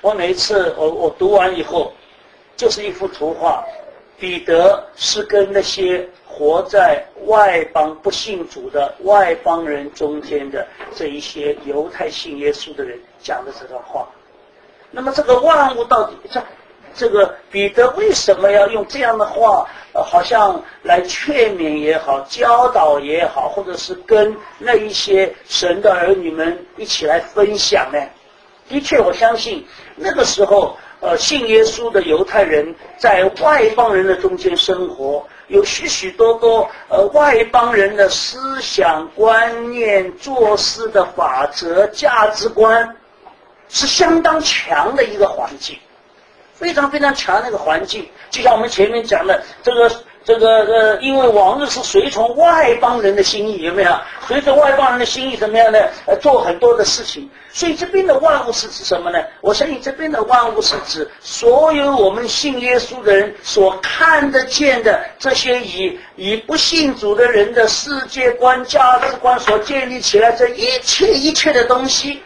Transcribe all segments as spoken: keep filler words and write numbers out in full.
我每一次我我读完以后，就是一幅图画，彼得是跟那些活在外邦不信主的外邦人中间的这一些犹太信耶稣的人讲的这段话。那么这个万物到底这这个彼得为什么要用这样的话，呃，好像来劝勉也好，教导也好，或者是跟那一些神的儿女们一起来分享呢？的确，我相信那个时候，呃，信耶稣的犹太人在外邦人的中间生活，有许许多多呃外邦人的思想观念、做事的法则、价值观，是相当强的一个环境。非常非常强的一个环境，就像我们前面讲的，这个这个呃，因为往日是随从外邦人的心意，有没有？随着外邦人的心意怎么样呢？呃，做很多的事情。所以这边的万物是指什么呢？我相信这边的万物是指所有我们信耶稣的人所看得见的这些以以不信主的人的世界观、价值观所建立起来这一切一切的东西。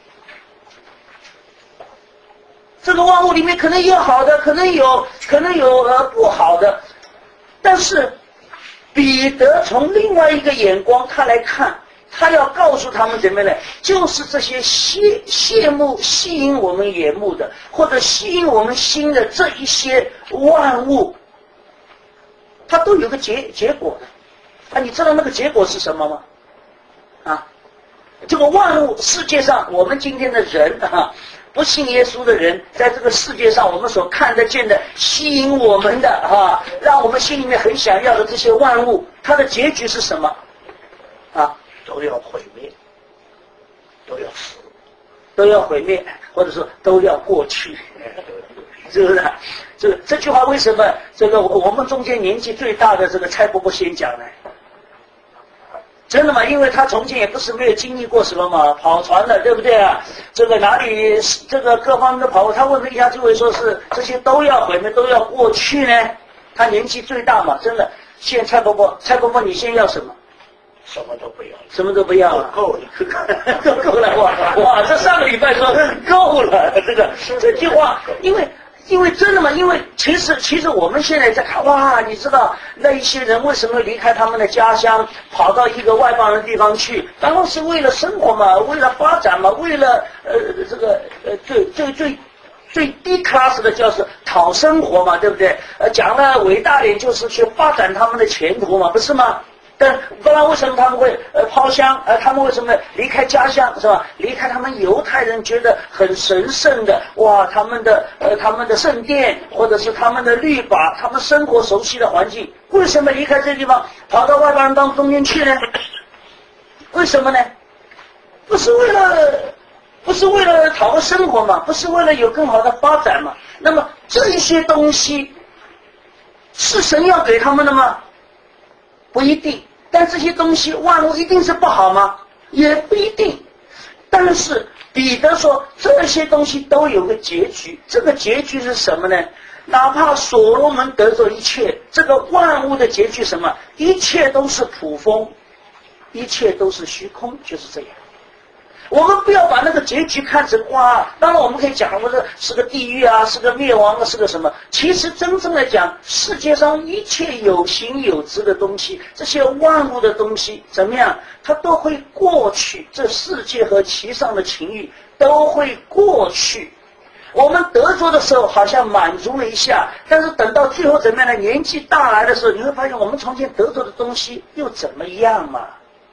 这个万物里面可能有好的，可能有可能有呃不好的，但是彼得从另外一个眼光他来看，他要告诉他们怎么呢？就是这些羡羡慕吸引我们眼目的，或者吸引我们心的这一些万物，它都有个结结果的。啊，你知道那个结果是什么吗？啊，这个万物世界上我们今天的人啊。不信耶稣的人，在这个世界上我们所看得见的吸引我们的啊，让我们心里面很想要的这些万物，它的结局是什么？啊，都要毁灭，都要死，都要毁灭，或者说都要过去，是不是？这个这句话为什么这个我们中间年纪最大的这个蔡伯伯先讲呢？真的吗？因为他从前也不是没有经历过什么嘛，跑船的，对不对啊？这个哪里这个各方面的跑，他问了一下就会说是这些都要毁灭，都要过去呢。他年纪最大嘛，真的。现在蔡伯伯，蔡伯伯，你现在要什么？ 什么都不要， 什么都不要了， 够了， 都够了，哇哇！这上个礼拜说够了，这个这句话，因为。因为真的嘛，因为其实其实我们现在在看，哇，你知道那一些人为什么离开他们的家乡，跑到一个外邦人地方去？当然是为了生活嘛，为了发展嘛，为了呃这个呃最最最最低 class 的叫是讨生活嘛，对不对？呃，讲的伟大点就是去发展他们的前途嘛，不是吗？但不然为什么他们会呃抛乡？呃，他们为什么离开家乡是吧？离开他们犹太人觉得很神圣的哇，他们的呃他们的圣殿，或者是他们的律法，他们生活熟悉的环境，为什么离开这个地方跑到外邦人当中间去呢？为什么呢？不是为了不是为了讨个生活嘛，不是为了有更好的发展嘛？那么这一些东西是神要给他们的吗？不一定。但这些东西万物一定是不好吗？也不一定。但是彼得说这些东西都有个结局，这个结局是什么呢？哪怕所罗门得着一切，这个万物的结局什么？一切都是普风，一切都是虚空，就是这样。我们不要把那个结局看成哇，当然我们可以讲我这是个地狱啊，是个灭亡啊，是个什么？其实真正来讲，世界上一切有形有质的东西，这些万物的东西怎么样，它都会过去，这世界和其上的情欲都会过去。我们得着的时候好像满足了一下，但是等到最后怎么样呢？年纪大来的时候，你会发现我们从前得着的东西又怎么样嘛？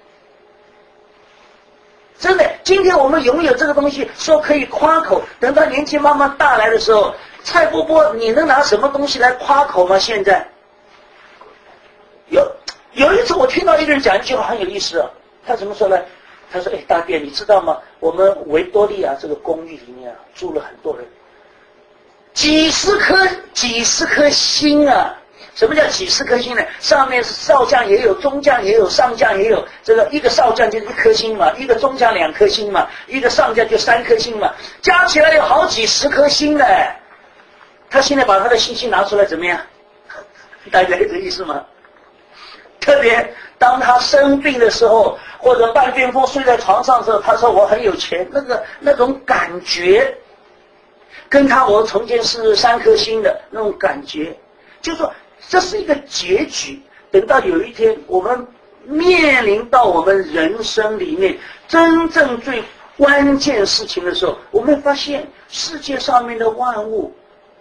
真的，今天我们拥有这个东西，说可以夸口。等到年纪慢慢大来的时候，蔡伯伯，你能拿什么东西来夸口吗？现在有有一次我听到一个人讲一句话很有意思啊，他怎么说呢？他说：“哎，大便，你知道吗？我们维多利亚这个公寓里面啊，住了很多人，几十颗几十颗星啊。”什么叫几十颗星呢？上面是少将也有，中将也有，上将也有。这个一个少将就是一颗星嘛，一个中将两颗星嘛，一个上将就三颗星嘛，加起来有好几十颗星呢。他现在把他的信息拿出来怎么样？大家有这意思吗？特别当他生病的时候，或者半边疯睡在床上的时候，他说我很有钱，那个那种感觉。 跟他我重建是三颗星的那种感觉，就是说这是一个结局。等到有一天我们面临到我们人生里面真正最关键事情的时候，我们会发现世界上面的万物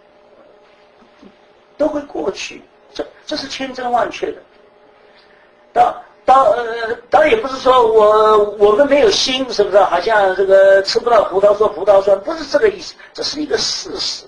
都会过去，这这是千真万确的。到到呃，倒也不是说我我们没有心，是不是？好像这个吃不到葡萄说葡萄酸，不是这个意思，这是一个事实。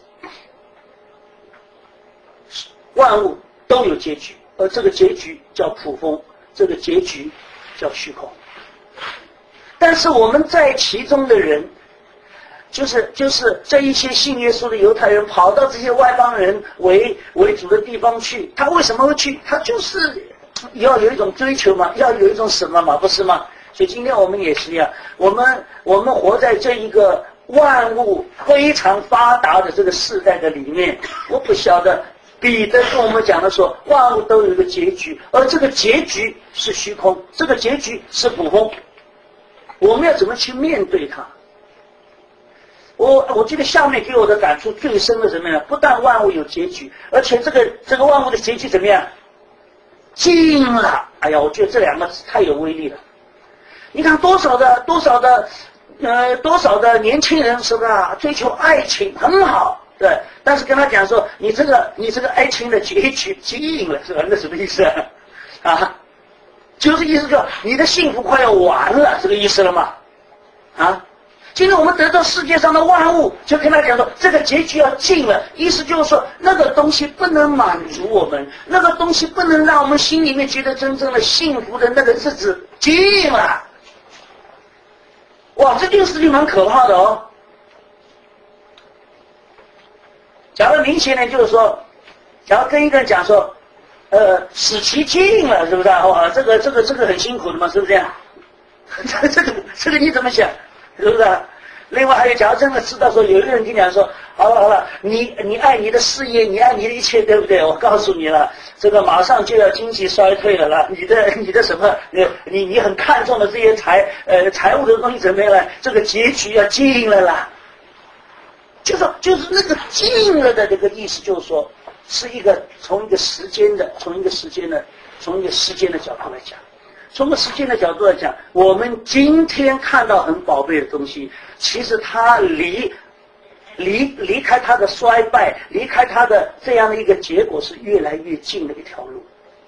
万物都有结局，而这个结局叫普风，这个结局叫虚空。但是我们在其中的人，就是就是这一些信耶稣的犹太人跑到这些外邦人为为主的地方去，他为什么会去？他就是要有一种追求嘛，要有一种什么嘛，不是吗？所以今天我们也是一样，我们我们活在这一个万物非常发达的这个世代的里面，我不晓得彼得跟我们讲的说，万物都有一个结局，而这个结局是虚空，这个结局是普风。我们要怎么去面对它？我我记得下面给我的感触最深的什么呢？不但万物有结局，而且这个这个万物的结局怎么样？尽了。哎呀，我觉得这两个字太有威力了。你看多少的多少的呃多少的年轻人是不是啊？追求爱情很好，对，但是跟他讲说，你这个你这个爱情的结局尽了，是吧？那什么意思啊？啊？就是意思说你的幸福快要完了，这个意思了吗？啊？今天我们得到世界上的万物，就跟他讲说这个结局要尽了，意思就是说那个东西不能满足我们，那个东西不能让我们心里面觉得真正的幸福的那个日子尽了。哇，这件事情蛮可怕的哦。假如明显呢，就是说，假如跟一个人讲说，呃，使其尽了，是不是啊？哇，这个这个这个很辛苦的嘛，是不是这样？这这个这个你怎么想？是不是啊？另外还有，假如真的知道说，有一个人跟你讲说，好了好了，你你爱你的事业，你爱你的一切，对不对？我告诉你了，这个马上就要经济衰退了啦，你的你的什么，你你你很看重的这些财呃财务的东西怎么样了？这个结局要尽了啦。就说就是那个尽了的这个意思，就是说是一个从一个时间的从一个时间的从一个时间的角度来讲。从个时间的角度来讲，我们今天看到很宝贝的东西，其实它离离离开它的衰败，离开它的这样的一个结果是越来越近的一条路。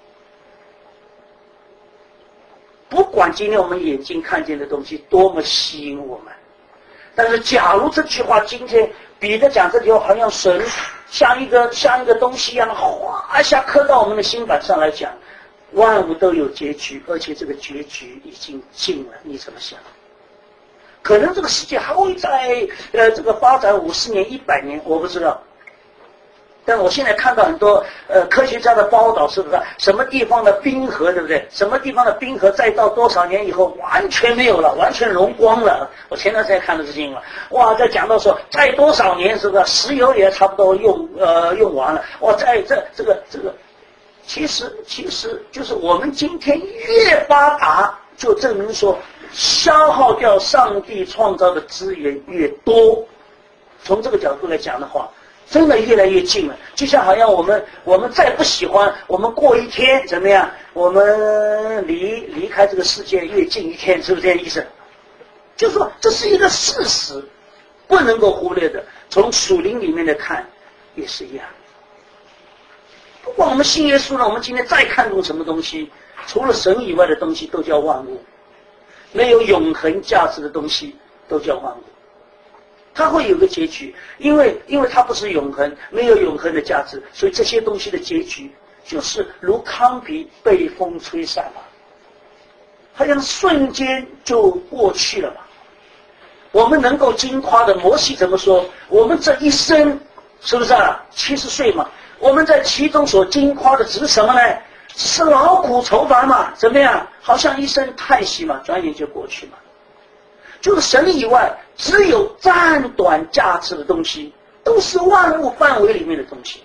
不管今天我们眼睛看见的东西多么吸引我们，但是假如这句话今天彼得讲这句话，好像神像一个像一个东西一样，哗一下刻到我们的心板上来讲。万物都有结局，而且这个结局已经尽了，你怎么想？可能这个世界还会在呃这个发展五十年、一百年，我不知道。但我现在看到很多呃科学家的报道，是不是？什么地方的冰河，对不对？什么地方的冰河再到多少年以后完全没有了，完全融光了。我前段时间看的是新闻，哇，在讲到说再多少年，是不是？石油也差不多用呃用完了，哇，在这这个这个。其实，其实就是我们今天越发达，就证明说，消耗掉上帝创造的资源越多。从这个角度来讲的话，真的越来越近了。就像好像我们，我们再不喜欢，我们过一天怎么样？我们离离开这个世界越近一天，是不是这个意思？就是说，这是一个事实，不能够忽略的。从属灵里面来看，也是一样。不管我们信耶稣呢，我们今天再看重什么东西，除了神以外的东西都叫万物，没有永恒价值的东西都叫万物。它会有个结局，因为因为它不是永恒，没有永恒的价值，所以这些东西的结局就是如糠皮被风吹散了，好像瞬间就过去了嘛。我们能够经夸的，摩西怎么说？我们这一生是不是啊？七十岁嘛。我们在其中所经夸的只是什么呢？是劳苦愁烦嘛？怎么样？好像一声叹息嘛，转眼就过去嘛。就是神以外，只有暂短价值的东西，都是万物范围里面的东西。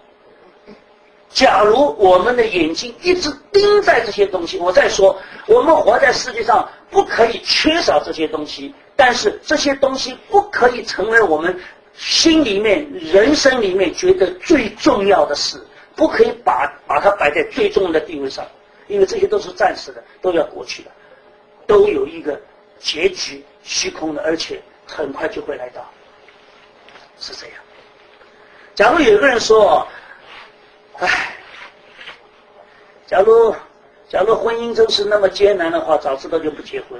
假如我们的眼睛一直盯在这些东西，我再说，我们活在世界上不可以缺少这些东西，但是这些东西不可以成为我们心里面、人生里面觉得最重要的事，不可以把把它摆在最重要的地位上，因为这些都是暂时的，都要过去的，都有一个结局，虚空的，而且很快就会来到，是这样。假如有一个人说，唉，假如假如婚姻真是那么艰难的话，早知道就不结婚。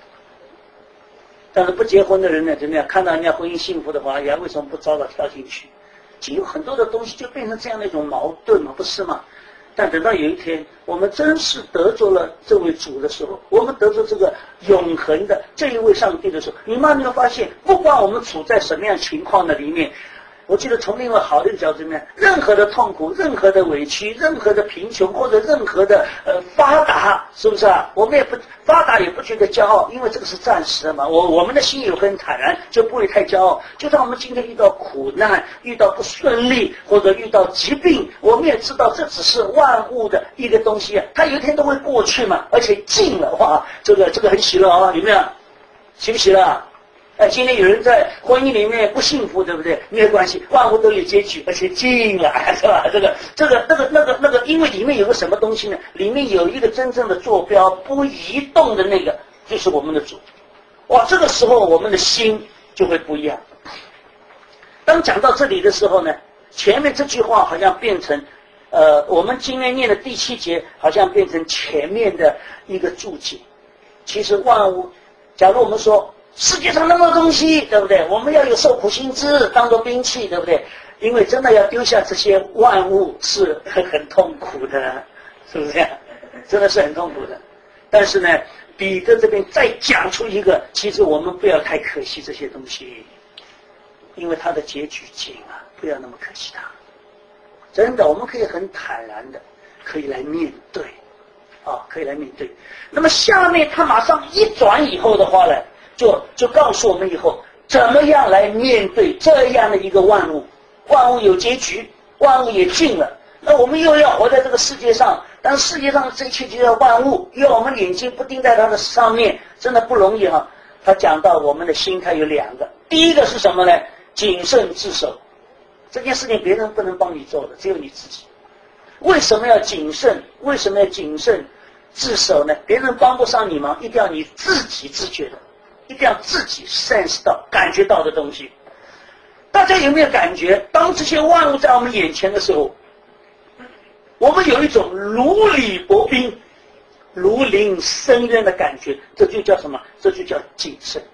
但是不结婚的人呢，怎么样？看到人家婚姻幸福的话，呀，为什么不早早跳进去？就有很多的东西就变成这样的一种矛盾嘛，不是吗？但等到有一天我们真是得着了这位主的时候，我们得着这个永恒的这一位上帝的时候，你慢慢发现，不管我们处在什么样情况的里面，我记得从另外好的一个角度里面，任何的痛苦、任何的委屈、任何的贫穷或者任何的呃发达，是不是啊？我们也不发达也不觉得骄傲，因为这个是暂时的嘛。我我们的心有很坦然，就不会太骄傲。就算我们今天遇到苦难、遇到不顺利或者遇到疾病，我们也知道这只是万物的一个东西，它有一天都会过去嘛。而且尽了哇，这个这个很喜乐啊，有没有？喜不喜乐？哎，今天有人在婚姻里面不幸福，对不对？没有关系，万物都有结局，而且尽了，是吧？这个、这个、那个、那个、那个，因为里面有个什么东西呢？里面有一个真正的坐标，不移动的那个，就是我们的主。哇，这个时候我们的心就会不一样。当讲到这里的时候呢，前面这句话好像变成，呃，我们今天念的第七节好像变成前面的一个注解。其实万物，假如我们说，世界上那么多东西，对不对？我们要有受苦心志当做兵器，对不对？因为真的要丢下这些万物是很很痛苦的，是不是这样？真的是很痛苦的。但是呢，彼得这边再讲出一个，其实我们不要太可惜这些东西，因为它的结局近啊，不要那么可惜它。真的，我们可以很坦然的，可以来面对，啊，可以来面对。那么下面他马上一转以后的话呢？就就告诉我们以后怎么样来面对这样的一个万物，万物有结局，万物也尽了。那我们又要活在这个世界上，但世界上这一切就叫万物，又要我们眼睛不盯在它的上面，真的不容易啊。他讲到我们的心态有两个，第一个是什么呢？谨慎自守。这件事情别人不能帮你做的，只有你自己。为什么要谨慎？为什么要谨慎自守呢？别人帮不上你忙，一定要你自己自觉的。一定要自己 sense 到、感觉到的东西。大家有没有感觉，当这些万物在我们眼前的时候，我们有一种如履薄冰、如临深渊的感觉，这就叫什么？这就叫谨慎，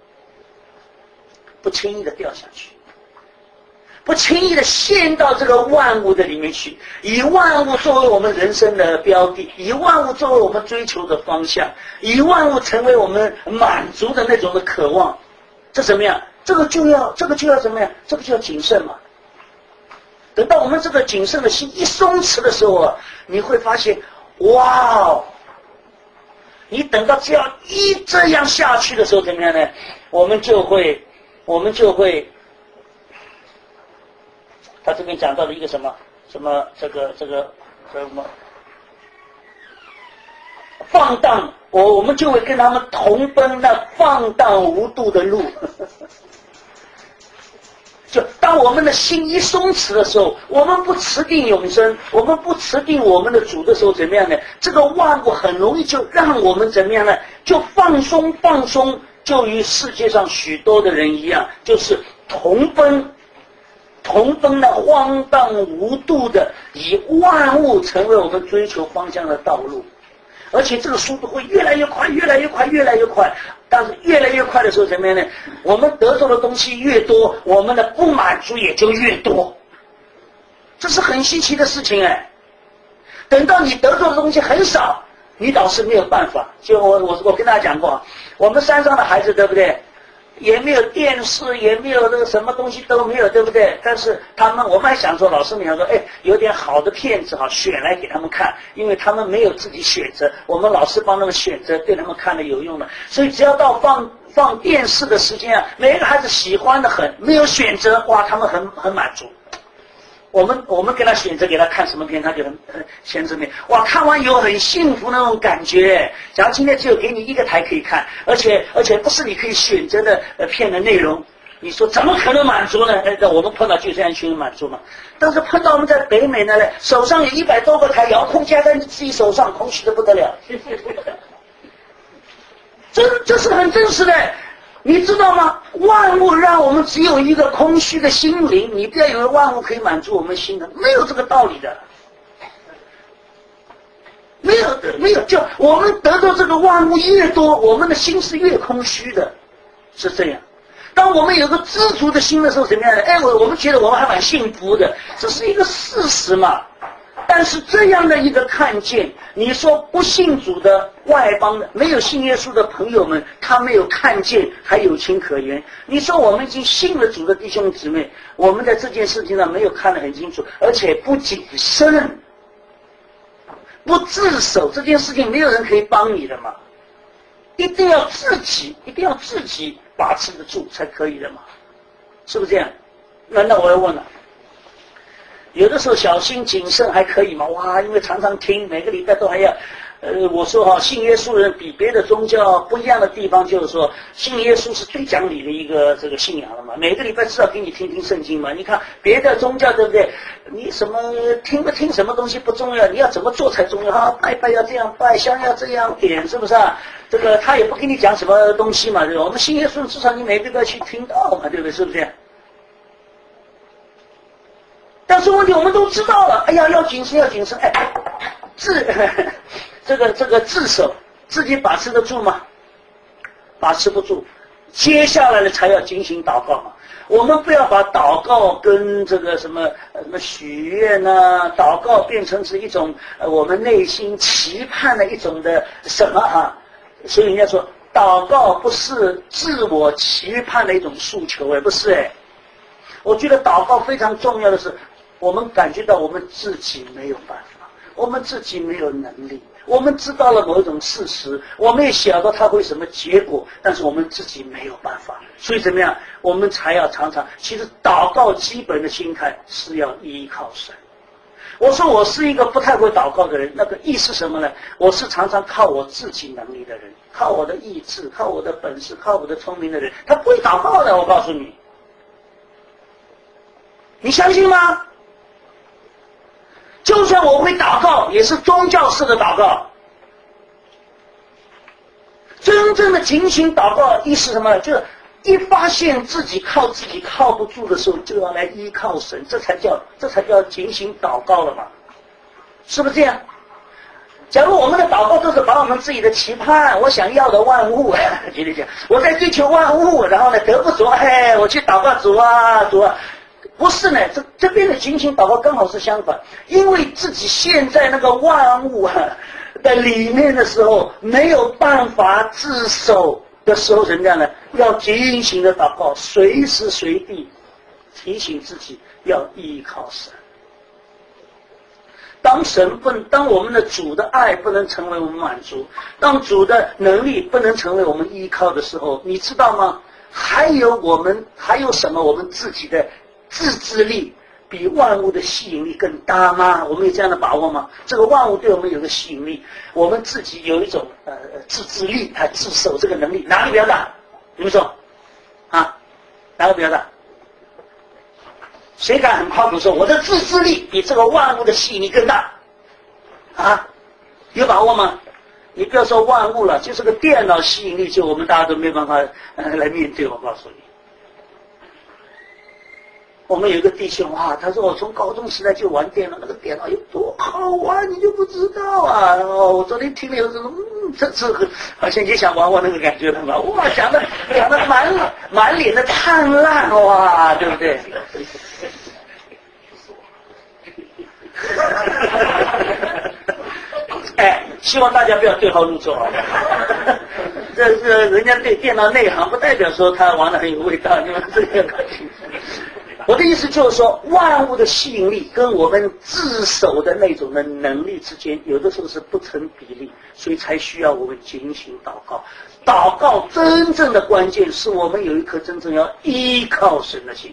不轻易的掉下去，不轻易的陷到这个万物的里面去，以万物作为我们人生的标的，以万物作为我们追求的方向，以万物成为我们满足的那种的渴望，这怎么样？这个就要这个就要怎么样？这个就要谨慎嘛。等到我们这个谨慎的心一松弛的时候啊，你会发现，哇哦！你等到只要一这样下去的时候，怎么样呢？我们就会，我们就会。他这边讲到了一个什么什么这个这个什么放荡，我我们就会跟他们同奔那放荡无度的路。就当我们的心一松弛的时候，我们不持定永生，我们不持定我们的主的时候，怎么样呢？这个万物很容易就让我们怎么样呢？就放松放松，就与世界上许多的人一样，就是同奔。同奔那荒荡无度的，以万物成为我们追求方向的道路，而且这个速度会越来越快，越来越快，越来越快。但是越来越快的时候，怎么样呢？我们得到的东西越多，我们的不满足也就越多。这是很稀奇的事情哎。等到你得到的东西很少，你倒是没有办法。就我我我跟大家讲过，我们山上的孩子，对不对？也没有电视，也没有那个什么东西都没有，对不对？但是他们，我们还想说，老师们想说，哎，有点好的片子哈，选来给他们看，因为他们没有自己选择，我们老师帮他们选择，对他们看的有用的。所以只要到放放电视的时间啊，每个孩子喜欢的很，没有选择，哇，他们很很满足。我们我们给他选择给他看什么片，他就很很选择片，哇，看完以后很幸福那种感觉。假如今天只有给你一个台可以看，而且而且不是你可以选择的呃片的内容， 你说怎么可能满足呢？哎，我们碰到就这样一群人满足嘛。但是碰到我们在北美呢，手上有一百多个台遥控架在自己手上，空虚的不得了。这这是很真实的，你知道吗？万物让我们只有一个空虚的心灵，你不要以为万物可以满足我们心的，没有这个道理的。没有没有，就我们得到这个万物越多，我们的心是越空虚的，是这样。当我们有个知足的心的时候，怎么样呢？哎，我我们觉得我们还蛮幸福的，这是一个事实嘛。但是这样的一个看见，你说不信主的外邦的，没有信耶稣的朋友们，他没有看见，还有情可原。你说我们已经信了主的弟兄姊妹，我们在这件事情上没有看得很清楚，而且不谨慎，不自守，这件事情没有人可以帮你的嘛。一定要自己，一定要自己把持得住才可以的嘛，是不是这样？难道我要问了？有的时候小心谨慎还可以嘛？哇，因为常常听，每个礼拜都还要。呃，我说哈，信耶稣人比别的宗教不一样的地方，就是说，信耶稣是最讲理的一个这个信仰了嘛。每个礼拜至少给你听听圣经嘛。你看别的宗教对不对？你什么听不听什么东西不重要，你要怎么做才重要啊？拜拜要这样拜，香要这样点，是不是啊？这个他也不给你讲什么东西嘛，对吧？我们信耶稣至少你每个礼拜去听到嘛，对不对？是不是？但是问题我们都知道了，哎呀，要谨慎，要谨慎，哎，自这个这个自守，自己把持得住吗？把持不住，接下来呢才要进行祷告嘛。我们不要把祷告跟这个什么什么许愿呢，祷告变成是一种呃我们内心期盼的一种的什么啊？所以人家说，祷告不是自我期盼的一种诉求，哎，不是哎。我觉得祷告非常重要的是，我们感觉到我们自己没有办法，我们自己没有能力，我们知道了某一种事实，我们也晓得它会什么结果，但是我们自己没有办法，所以怎么样，我们才要常常，其实祷告基本的心态是要依靠神。我说我是一个不太会祷告的人，那个意思什么呢？我是常常靠我自己能力的人，靠我的意志，靠我的本事，靠我的聪明的人，他不会祷告的，我告诉你。你相信吗？就算我会祷告，也是宗教式的祷告。真正的警醒祷告意思什么？就是一发现自己靠自己靠不住的时候，就要来依靠神，这才叫这才叫警醒祷告了嘛，是不是这样？假如我们的祷告都是把我们自己的期盼，我想要的万物，举例讲，我在追求万物，然后呢得不着，哎，我去祷告主啊主啊。不是呢，这这边的警醒祷告刚好是相反，因为自己陷在那个万物啊的里面的时候，没有办法自守的时候，怎么样呢？要警醒的祷告，随时随地提醒自己要依靠神。当神不，当我们的主的爱不能成为我们满足，当主的能力不能成为我们依靠的时候，你知道吗？还有我们还有什么？我们自己的自制力比万物的吸引力更大吗？我们有这样的把握吗？这个万物对我们有个吸引力，我们自己有一种呃自制力，还自守这个能力，哪个比较大？你们说啊？哪个比较大？谁敢很靠谱说我的自制力比这个万物的吸引力更大？啊？有把握吗？你不要说万物了，就是个电脑吸引力，就我们大家都没办法呃来面对。我告诉你。我们有一个弟兄啊，他说我从高中时代就玩电脑，那个电脑有多好玩，你就不知道啊！哦，我昨天听了有这种，嗯，这这个好像也想玩玩那个感觉了嘛！哇，讲的讲的满满脸的灿烂哇，对不对？哎，希望大家不要对号入座啊！这这人家对电脑内行，不代表说他玩的很有味道，你们这个。我的意思就是说，万物的吸引力跟我们自守的那种的能力之间，有的时候是不成比例，所以才需要我们警醒祷告。祷告真正的关键是我们有一颗真正要依靠神的心，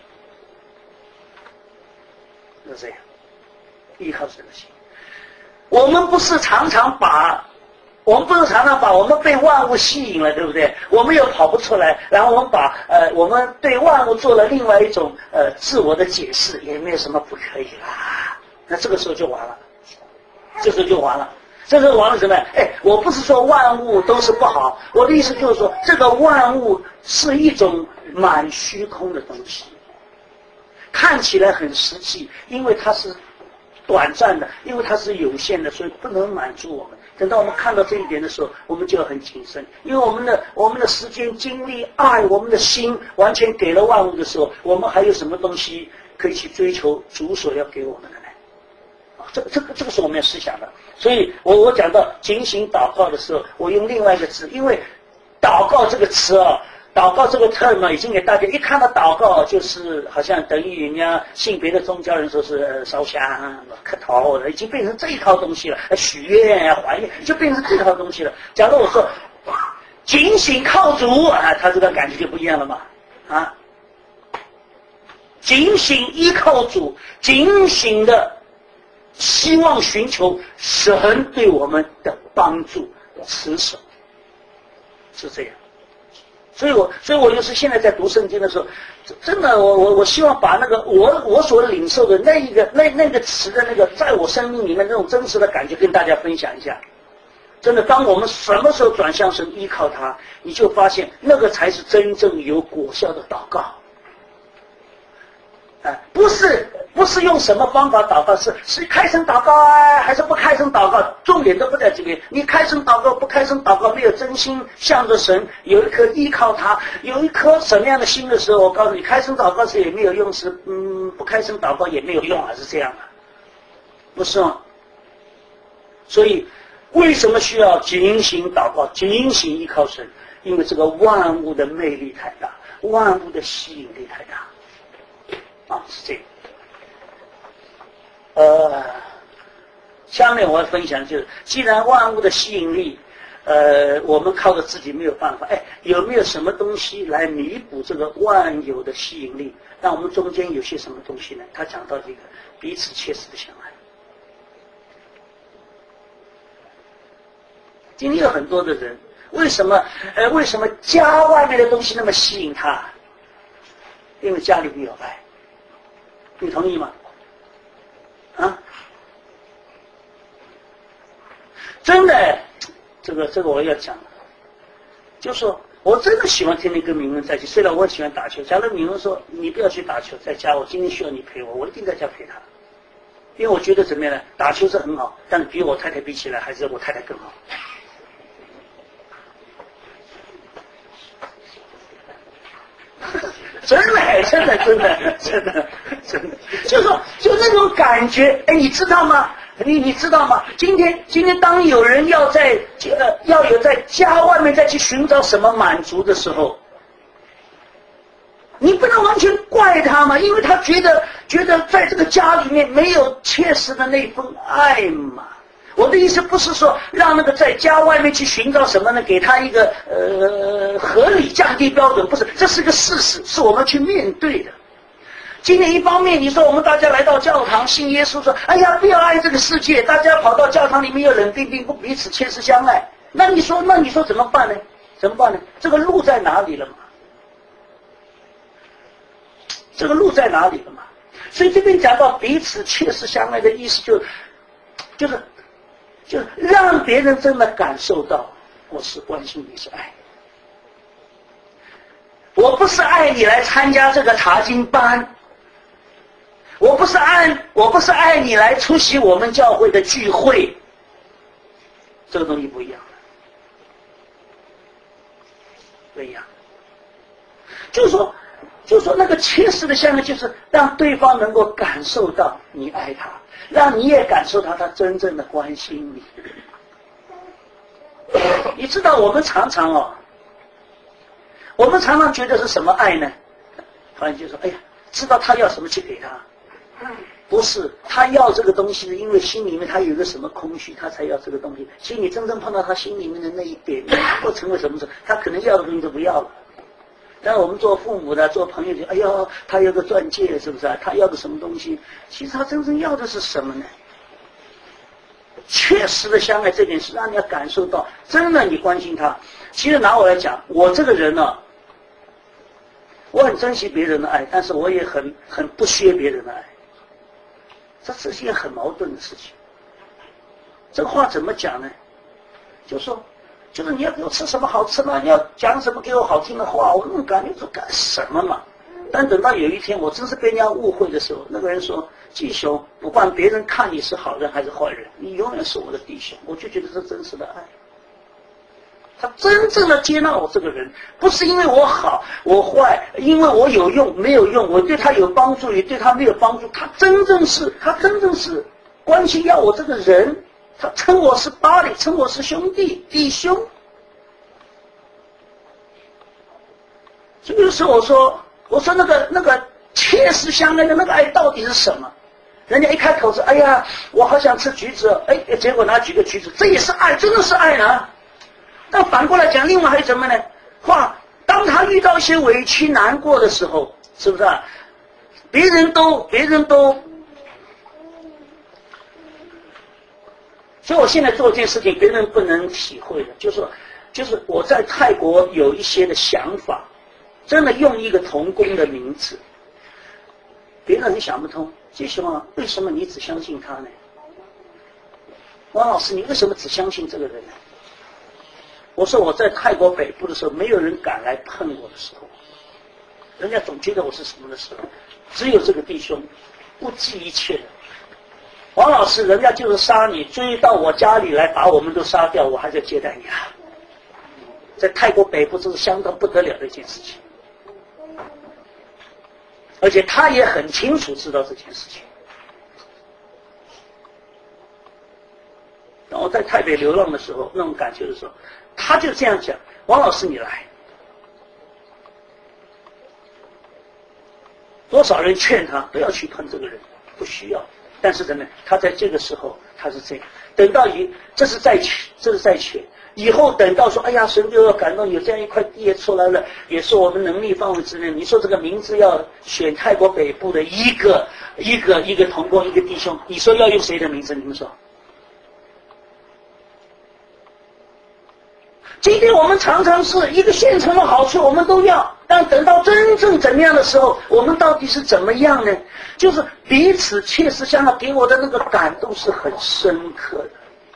就这样，依靠神的心。我们不是常常把我们不是常常把我们被万物吸引了，对不对？我们又跑不出来，然后我们把呃我们对万物做了另外一种呃自我的解释，也没有什么不可以啦。那这个时候就完了，这时候就完了。这时候完了什么？哎，我不是说万物都是不好，我的意思就是说，这个万物是一种满虚空的东西，看起来很实际，因为它是短暂的，因为它是有限的，所以不能满足我们。等到我们看到这一点的时候，我们就要很谨慎，因为我们的我们的时间、精力、爱，我们的心完全给了万物的时候，我们还有什么东西可以去追求主所要给我们的呢？啊，这这个这个是我们要思想的。所以我我讲到警醒祷告的时候，我用另外一个字，因为祷告这个词啊。祷告这个 term 已经给大家一看到祷告，就是好像等于人家信别的宗教人说是烧香、磕头，已经变成这一套东西了。许愿啊、还愿，就变成这套东西了。假如我说警醒靠主啊，他这个感觉就不一样了嘛啊！警醒依靠主，警醒的希望寻求神对我们的帮助、持守，是这样。所以我，所以我就是现在在读圣经的时候，真的，我我我希望把那个我我所领受的那一个那那个词的那个，在我生命里面那种真实的感觉，跟大家分享一下。真的，当我们什么时候转向神，依靠他，你就发现那个才是真正有果效的祷告。啊，不是不是用什么方法祷告，是是开声祷告啊，还是不开声祷告？重点都不在这边。你开声祷告，不开声祷告，没有真心向着神，有一颗依靠他，有一颗什么样的心的时候，我告诉你，开声祷告是也没有用，是嗯，不开声祷告也没有用啊，是这样的，不是吗？所以为什么需要警醒祷告、警醒依靠神？因为这个万物的魅力太大，万物的吸引力太大。啊，是这个。呃，下面我要分享就是，既然万物的吸引力，呃，我们靠着自己没有办法，哎，有没有什么东西来弥补这个万有的吸引力？那我们中间有些什么东西呢？他讲到这个彼此切实的相爱。今天有很多的人，为什么呃为什么家外面的东西那么吸引他？因为家里没有爱。你同意吗？啊，真的，这个这个我要讲了，就是说我真的喜欢天天跟明文在一起。虽然我喜欢打球，假如明文说你不要去打球，在家，我今天需要你陪我，我一定在家陪他，因为我觉得怎么样呢？打球是很好，但是比我太太比起来，还是我太太更好。真的，真的，真的，真的，真的，就是说，就那种感觉，哎，你知道吗？你你知道吗？今天，今天当有人要在呃要有在家外面再去寻找什么满足的时候，你不能完全怪他嘛，因为他觉得觉得在这个家里面没有切实的那份爱嘛。我的意思不是说让那个在家外面去寻找什么呢，给他一个呃合理降低标准，不是，这是个事实，是我们去面对的。今天一方面你说我们大家来到教堂信耶稣，说哎呀不要爱这个世界，大家跑到教堂里面又冷冰冰，不彼此切实相爱，那你说那你说怎么办呢？怎么办呢？这个路在哪里了嘛？这个路在哪里了嘛？所以这边讲到彼此切实相爱的意思，就就是就是让别人真的感受到我是关心你，是爱你。我不是爱你来参加这个查经班，我不是爱我不是爱你来出席我们教会的聚会，这个东西不一样的，不一样。就是说，就是说那个切实的相爱，就是让对方能够感受到你爱他，让你也感受到他真正的关心你。你知道我们常常哦，我们常常觉得是什么爱呢？反正就说，哎呀，知道他要什么去给他。不是，他要这个东西，因为心里面他有一个什么空虚，他才要这个东西。其实你真正碰到他心里面的那一点，或成为什么事，他可能要的东西都不要了。但我们做父母的、做朋友的，哎呦，他有个钻戒，是不是啊？他要的什么东西？其实他真正要的是什么呢？ 切实的相爱这件事，让你要感受到，真的你关心他。其实拿我来讲，我这个人呢、啊，我很珍惜别人的爱，但是我也很很不屑别人的爱。这是一件很矛盾的事情。这个话怎么讲呢？就说，就是你要给我吃什么好吃的，你要讲什么给我好听的话，我那种感觉说干什么嘛？但等到有一天我真是被人家误会的时候，那个人说：“季兄，不管别人看你是好人还是坏人，你永远是我的弟兄。”我就觉得这真实的爱。他真正的接纳我这个人，不是因为我好我坏，因为我有用没有用，我对他有帮助也对他没有帮助，他真正是他真正是关心要我这个人，他称我是巴黎，称我是兄弟弟兄。所以有时候我说我说那个那个切实相爱的那个爱到底是什么？人家一开口说：“哎呀，我好想吃橘子。”哎，结果拿几个橘子，这也是爱，真的是爱呢。但反过来讲，另外还有什么呢？话，当他遇到一些委屈难过的时候，是不是啊？别人都别人都，所以我现在做一件事情，别人不能体会的，就是说，就是我在泰国有一些的想法，真的用一个童工的名字，别人很想不通。为什么？为什么你只相信他呢？王老师，你为什么只相信这个人呢？我说我在泰国北部的时候，没有人敢来碰我的时候，人家总觉得我是什么的时候，只有这个弟兄不计一切的。王老师，人家就是杀你，追到我家里来把我们都杀掉，我还在接待你啊！在泰国北部这是相当不得了的一件事情，而且他也很清楚知道这件事情。然后在台北流浪的时候，那种感觉的时候，他就这样讲：“王老师，你来。”多少人劝他不要去碰这个人，不需要。但是怎么样？他在这个时候他是这样。等到以这是在前，这是在前。以后等到说：“哎呀，神就要感动，有这样一块地也出来了，也是我们能力范围之内。”你说这个名字要选泰国北部的一个一个一个同工一个弟兄，你说要用谁的名字？你们说？今天我们常常是一个现成的好处我们都要，但等到真正怎么样的时候，我们到底是怎么样呢？就是彼此切实相爱，给我的那个感动是很深刻的，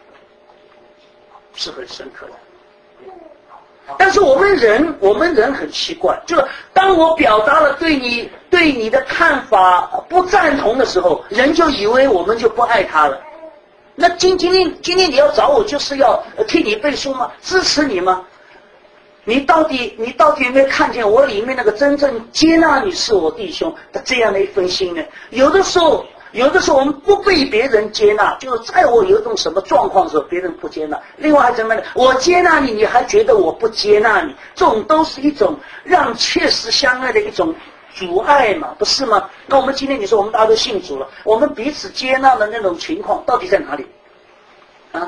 是很深刻的。但是我们人，我们人很奇怪，就是当我表达了对你对你的看法不赞同的时候，人就以为我们就不爱他了。那今今天今天你要找我，就是要替你背书吗？支持你吗？你到底你到底有没有看见我里面那个真正接纳你是我弟兄的这样的一份心呢？有的时候，有的时候我们不被别人接纳，就是在我有一种什么状况的时候，别人不接纳。另外还怎么呢？我接纳你，你还觉得我不接纳你，这种都是一种让切实相爱的一种阻碍嘛，不是吗？那我们今天你说我们大家都信主了，我们彼此接纳的那种情况到底在哪里？啊？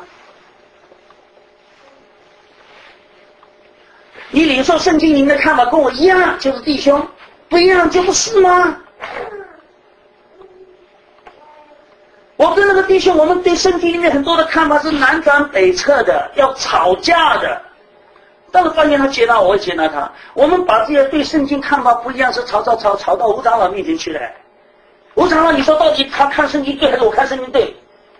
你领受圣经您的看法跟我一样就是弟兄，不一样就不是吗？我跟那个弟兄，我们对圣经里面很多的看法是南辕北辙的，要吵架的。但是发现他接纳我，我也接纳他。我们把这些对圣经看法不一样，是吵吵吵吵到吴长老面前去了。吴长老，你说到底他看圣经对还是我看圣经对？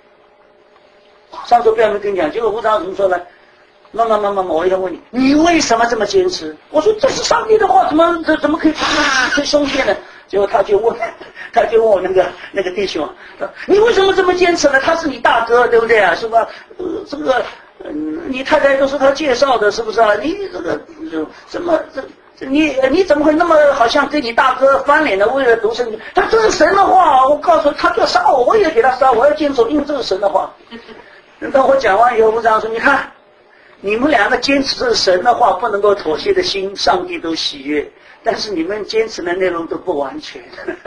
上次不要没跟你讲，结果吴长老怎么说呢？妈妈妈妈妈，我要问你，你为什么这么坚持？我说这是上帝的话，怎么这怎么可以可以松懈呢？结果他就问，他就问我那个那个弟兄，你为什么这么坚持呢？他是你大哥，对不对啊？是吧？呃，这个。嗯，你太太都是他介绍的，是不是啊？你这个怎么这你你怎么会那么好像跟你大哥翻脸的？为了读圣经，他这是神的话，我告诉他就要杀我，我也给他杀，我要坚守，因为这是神的话。当我讲完以后，部长说：“你看，你们两个坚持这是神的话，不能够妥协的心，上帝都喜悦，但是你们坚持的内容都不完全。”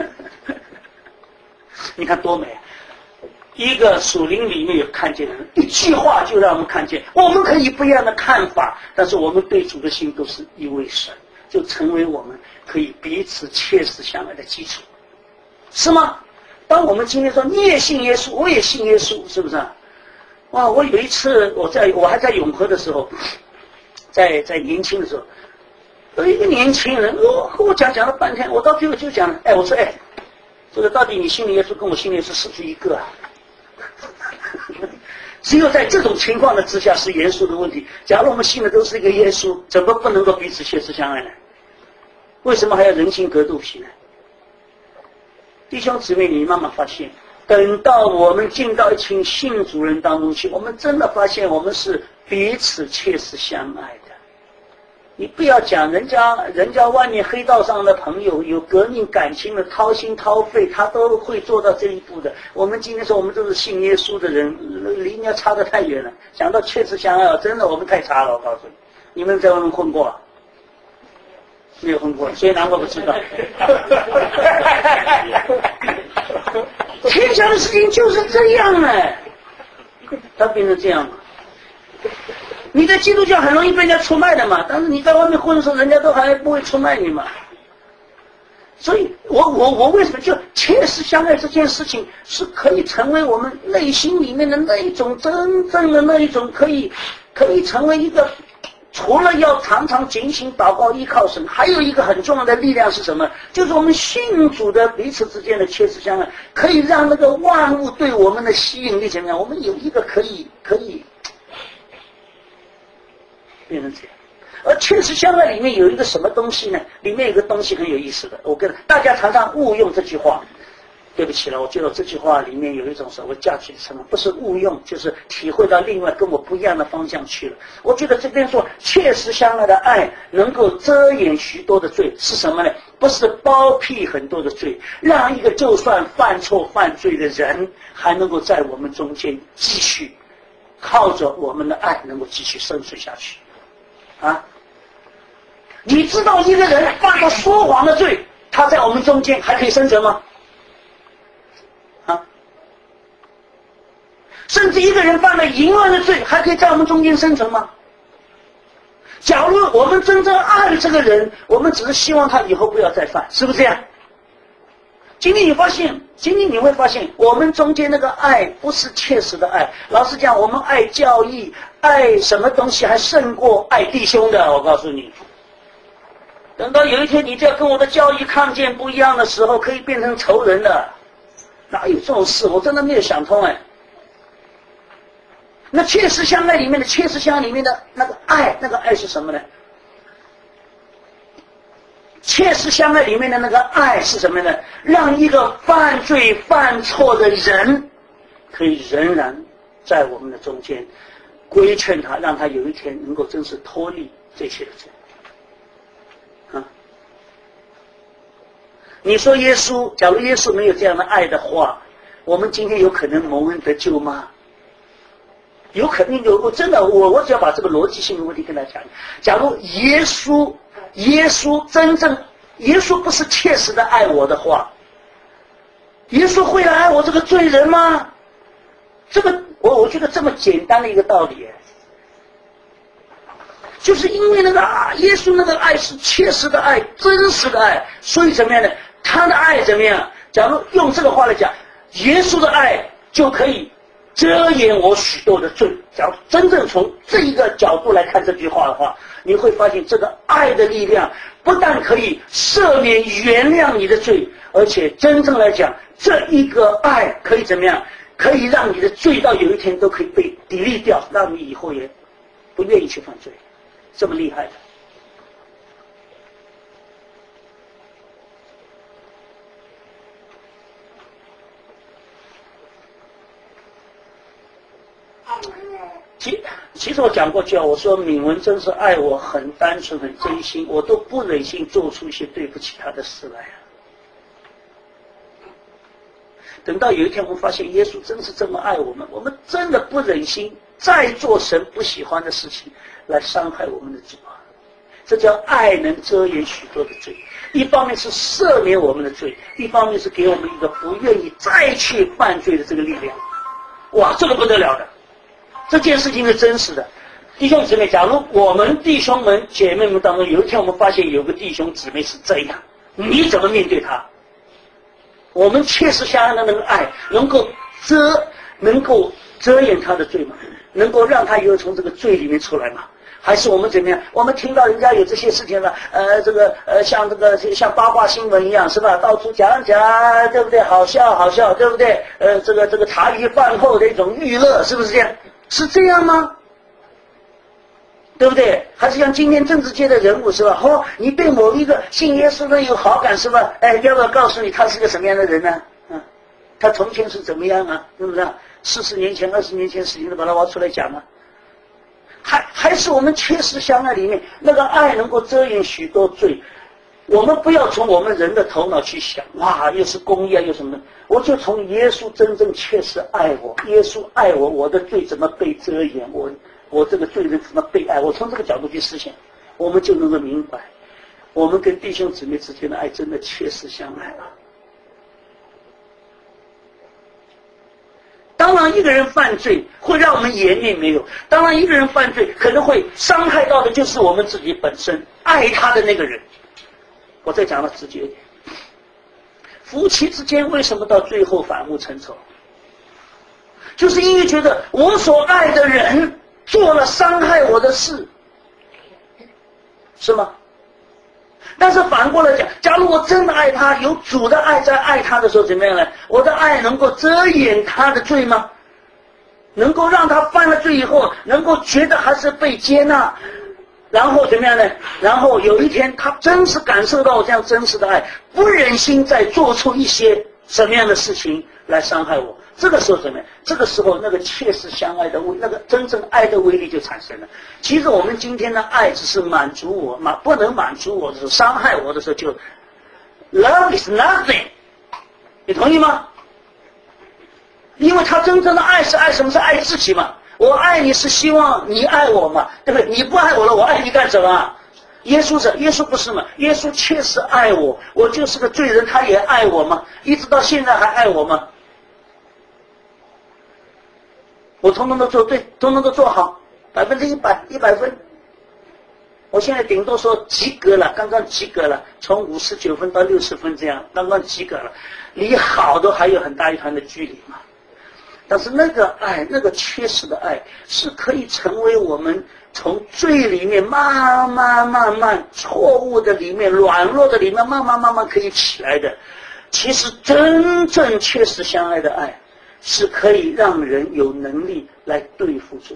你看多美啊！一个属灵里面有看见的人，一句话就让我们看见，我们可以不一样的看法，但是我们对主的心都是一位神，就成为我们可以彼此切实相爱的基础，是吗？当我们今天说你也信耶稣，我也信耶稣，是不是？ 哇！我有一次我在我还在永和的时候，在在年轻的时候，有一个年轻人我和我讲讲了半天，我到最后就讲，哎，我说哎，这个到底你信的耶稣跟我信的耶稣是不是一个啊？只有在这种情况的之下是严肃的问题。假如我们信的都是一个耶稣，怎么不能够彼此切实相爱呢？为什么还要人心隔肚皮呢？弟兄姊妹，你慢慢发现，等到我们进到一群信主人当中去，我们真的发现我们是彼此切实相爱的。你不要讲人家人家外面黑道上的朋友有革命感情的掏心掏肺，他都会做到这一步的。我们今天说我们都是信耶稣的人，离人家差得太远了。讲到切实相爱，真的我们太差了。我告诉你，你们在外面混过？没有混过，所以难怪不知道。天下的事情就是这样哎，它变成这样嘛。你在基督教很容易被人家出卖的嘛，但是你在外面混的时候，人家都还不会出卖你嘛。所以我我我为什么就切实相爱这件事情是可以成为我们内心里面的那一种真正的那一种可以可以成为一个，除了要常常警醒祷告依靠神，还有一个很重要的力量是什么？就是我们信主的彼此之间的切实相爱，可以让那个万物对我们的吸引力怎么样？我们有一个可以可以变成这样。而切实相爱里面有一个什么东西呢？里面有一个东西很有意思的，我跟大家常常误用这句话。对不起了，我觉得这句话里面有一种所谓价值的成分，不是误用，就是体会到另外跟我不一样的方向去了。我觉得这边说切实相爱的爱能够遮掩许多的罪，是什么呢？不是包庇很多的罪，让一个就算犯错犯罪的人还能够在我们中间继续靠着我们的爱能够继续生存下去啊！你知道一个人犯了说谎的罪，他在我们中间还可以生存吗？啊！甚至一个人犯了淫乱的罪，还可以在我们中间生存吗？假如我们真正爱这个人，我们只是希望他以后不要再犯，是不是这样？今天你发现，今天你会发现，我们中间那个爱不是切实的爱。老实讲，我们爱教义，爱什么东西还胜过爱弟兄的。我告诉你，等到有一天你这跟我的教义看见不一样的时候，可以变成仇人的。哪有这种事？我真的没有想通哎。那切实相爱里面的切实相爱里面的那个爱，那个爱是什么呢？切实相爱里面的那个爱是什么呢？让一个犯罪犯错的人可以仍然在我们的中间规劝他，让他有一天能够真是脱离这些的罪啊！你说耶稣，假如耶稣没有这样的爱的话，我们今天有可能蒙恩得救吗？有可能有，我真的我我只要把这个逻辑性的问题跟他讲。假如耶稣耶稣真正耶稣不是切实的爱我的话，耶稣会来爱我这个罪人吗？这个我我觉得这么简单的一个道理，就是因为那个啊，耶稣那个爱是切实的爱，真实的爱，所以怎么样呢？他的爱怎么样？假如用这个话来讲，耶稣的爱就可以遮掩我许多的罪。假如真正从这一个角度来看这句话的话，你会发现这个爱的力量不但可以赦免原谅你的罪，而且真正来讲，这一个爱可以怎么样？可以让你的罪到有一天都可以被砥砺掉，让你以后也不愿意去犯罪，这么厉害的。其其实我讲过句啊，我说敏文真是爱我很单纯很真心，我都不忍心做出一些对不起他的事来啊。等到有一天我们发现耶稣真是这么爱我们，我们真的不忍心再做神不喜欢的事情来伤害我们的主啊。这叫爱能遮掩许多的罪，一方面是赦免我们的罪，一方面是给我们一个不愿意再去犯罪的这个力量。哇，这个不得了的，这件事情是真实的。弟兄姊妹，假如我们弟兄们姐妹们当中有一天我们发现有个弟兄姊妹是这样，你怎么面对他？我们切实相爱的那个爱能够遮能够遮掩他的罪吗？能够让他以后从这个罪里面出来吗？还是我们怎么样？我们听到人家有这些事情了，呃，这个呃，像这个像八卦新闻一样，是吧？到处讲讲，对不对？好笑好笑，对不对？呃，这个这个茶余饭后的一种娱乐，是不是这样？是这样吗？对不对？还是像今天政治界的人物，是吧？哦，你对某一个信耶稣的有好感，是吧？哎，要不要告诉你他是个什么样的人呢？嗯，他从前是怎么样啊？是不是？四十年前、二十年前事情都把它挖出来讲了。还还是我们缺失相爱里面那个爱能够遮掩许多罪。我们不要从我们人的头脑去想，哇，又是公义啊，又什么的。我就从耶稣真正确实爱我，耶稣爱我，我的罪怎么被遮掩，我我这个罪人怎么被爱，我从这个角度去思想，我们就能够明白，我们跟弟兄姊妹之间的爱真的确实相爱了。当然一个人犯罪会让我们颜面没有，当然一个人犯罪可能会伤害到的就是我们自己本身爱他的那个人。我再讲的直接一点，夫妻之间为什么到最后反目成仇？就是因为觉得我所爱的人做了伤害我的事，是吗？但是反过来讲，假如我真的爱他，有主的爱在爱他的时候怎么样呢？我的爱能够遮掩他的罪吗？能够让他犯了罪以后能够觉得还是被接纳，然后怎么样呢？然后有一天他真是感受到这样真实的爱，不忍心再做出一些什么样的事情来伤害我，这个时候怎么样？这个时候那个切实相爱的那个真正爱的威力就产生了。其实我们今天的爱只是满足我嘛，不能满足我的时候，伤害我的时候就 love is nothing， 你同意吗？因为他真正的爱是爱什么？是爱自己嘛。我爱你是希望你爱我嘛，对不对？你不爱我了，我爱你干什么？耶稣是耶稣不是嘛？耶稣确实爱我，我就是个罪人，他也爱我嘛，一直到现在还爱我吗？我通通都做对，通通都做好，百分之一百，一百分。我现在顶多说及格了，刚刚及格了，从五十九分到六十分这样，刚刚及格了，离好都还有很大一段的距离嘛。但是那个爱，那个缺失的爱，是可以成为我们从罪里面慢慢慢慢错误的里面、软弱的里面慢慢慢慢可以起来的。其实真正确实相爱的爱，是可以让人有能力来对付罪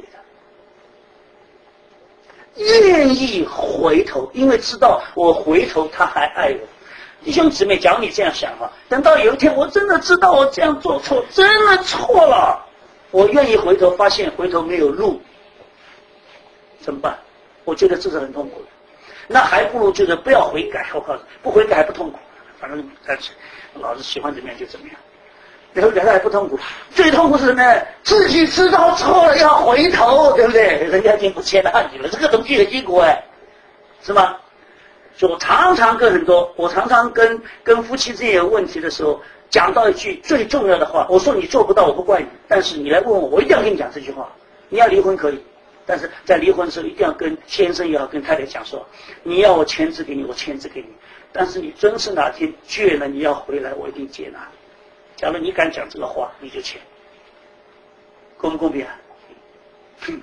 的，愿意回头，因为知道我回头他还爱我。弟兄姊妹，假如你这样想啊，等到有一天我真的知道我这样做错，真的错了，我愿意回头，发现回头没有路，怎么办？我觉得这是很痛苦的。那还不如就是不要悔改，我告诉你，不悔改还不痛苦，反正老子喜欢怎么样就怎么样。然后原来还不痛苦，最痛苦是什么呢？自己知道错了要回头，对不对？人家已经不接纳你了，这个东西很因果哎，是吗？所以我常常跟很多，我常常跟跟夫妻之间有问题的时候，讲到一句最重要的话，我说你做不到，我不怪你，但是你来问我，我一定要跟你讲这句话。你要离婚可以，但是在离婚的时候一定要跟先生也要跟太太讲说，你要我签字给你，我签字给你，但是你真是哪天倔了，你要回来，我一定接纳你。假如你敢讲这个话，你就签，公不公平啊？嗯，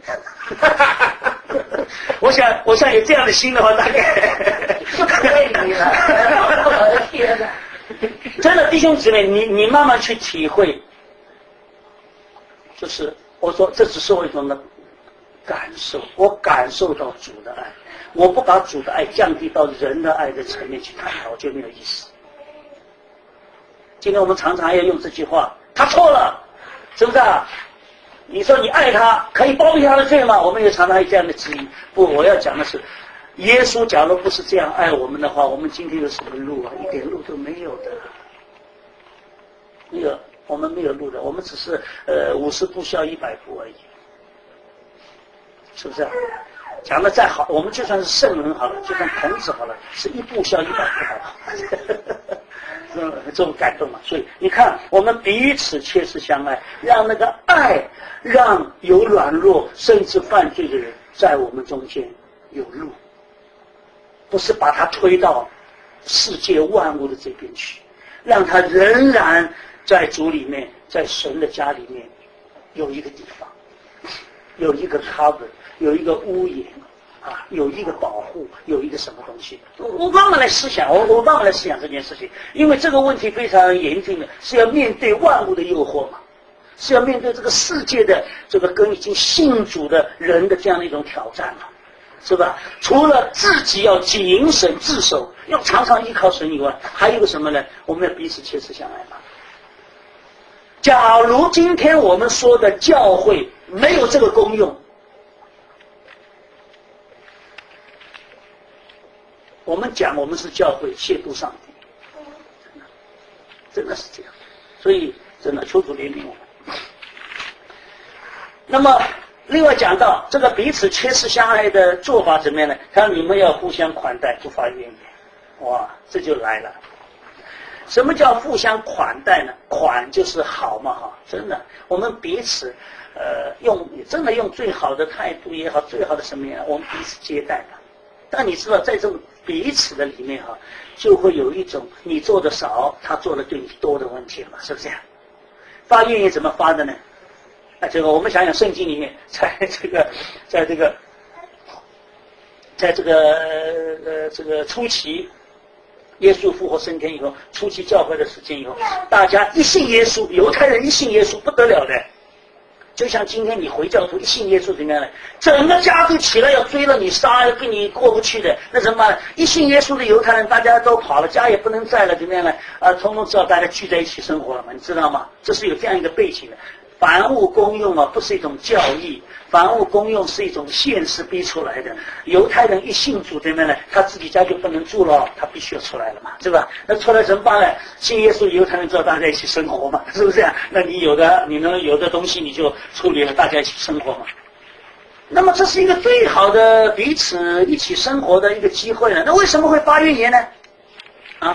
我想，我想有这样的心的话，大概不可以了。我的天哪！真的，弟兄姊妹，你你慢慢去体会，就是我说，这只是我一种的感受，我感受到主的爱，我不把主的爱降低到人的爱的层面去探讨，我觉得没有意思。今天我们常常要用这句话，他错了，是不是啊？你说你爱他，可以包庇他的罪吗？我们也常常有这样的质疑。不，我要讲的是，耶稣假如不是这样爱我们的话，我们今天有什么路啊？一点路都没有的。没有，我们没有路的，我们只是呃五十步笑一百步而已，是不是啊？讲的再好，我们就算是圣人好了，就算孔子好了，是一步笑一百步好了。这种感动嘛，所以你看，我们彼此切实相爱，让那个爱，让有软弱甚至犯罪的人在我们中间有路，不是把他推到世界万物的这边去，让他仍然在主里面，在神的家里面有一个地方，有一个 cover， 有一个屋檐啊，有一个保护，有一个什么东西。我我慢慢来思想，我我慢慢来思想这件事情，因为这个问题非常严峻的，是要面对万物的诱惑嘛，是要面对这个世界的这个跟已经信主的人的这样的一种挑战嘛，是吧？除了自己要谨慎自守，要常常依靠神以外，还有一个什么呢？我们要彼此切实相爱嘛。假如今天我们说的教会没有这个功用，我们讲我们是教会亵渎上帝，真的是这样。所以真的求主怜悯我们。那么另外讲到这个彼此切实相爱的做法怎么样呢？他说你们要互相款待，不发怨言。哇，这就来了。什么叫互相款待呢？款就是好嘛，哈，真的，我们彼此，呃，用真的用最好的态度也好，最好的什么呀，我们彼此接待吧。但你知道，在这种彼此的里面哈，就会有一种你做的少，他做的对你多的问题了嘛，是不是？发怨言怎么发的呢？啊，这个我们想想，圣经里面，在这个，在这个，在这个呃这个初期。耶稣复活升天以后，初期教会的时间以后，大家一信耶稣，犹太人一信耶稣不得了的，就像今天你回教徒一信耶稣怎么样呢？整个家都起来要追了你杀，跟你过不去的，那怎么办？一信耶稣的犹太人大家都跑了，家也不能在了，怎么样呢？啊，通通知道大家聚在一起生活了嘛，你知道吗？这是有这样一个背景的。凡物公用啊，不是一种教义，凡物公用是一种现实逼出来的。犹太人一信主怎么样呢？他自己家就不能住了，他必须要出来了嘛，是吧？那出来怎么办呢？信耶稣犹太人知道大家一起生活嘛，是不是啊？那你有的你能有的东西你就处理了，大家一起生活嘛。那么这是一个最好的彼此一起生活的一个机会了。那为什么会发怨言呢？啊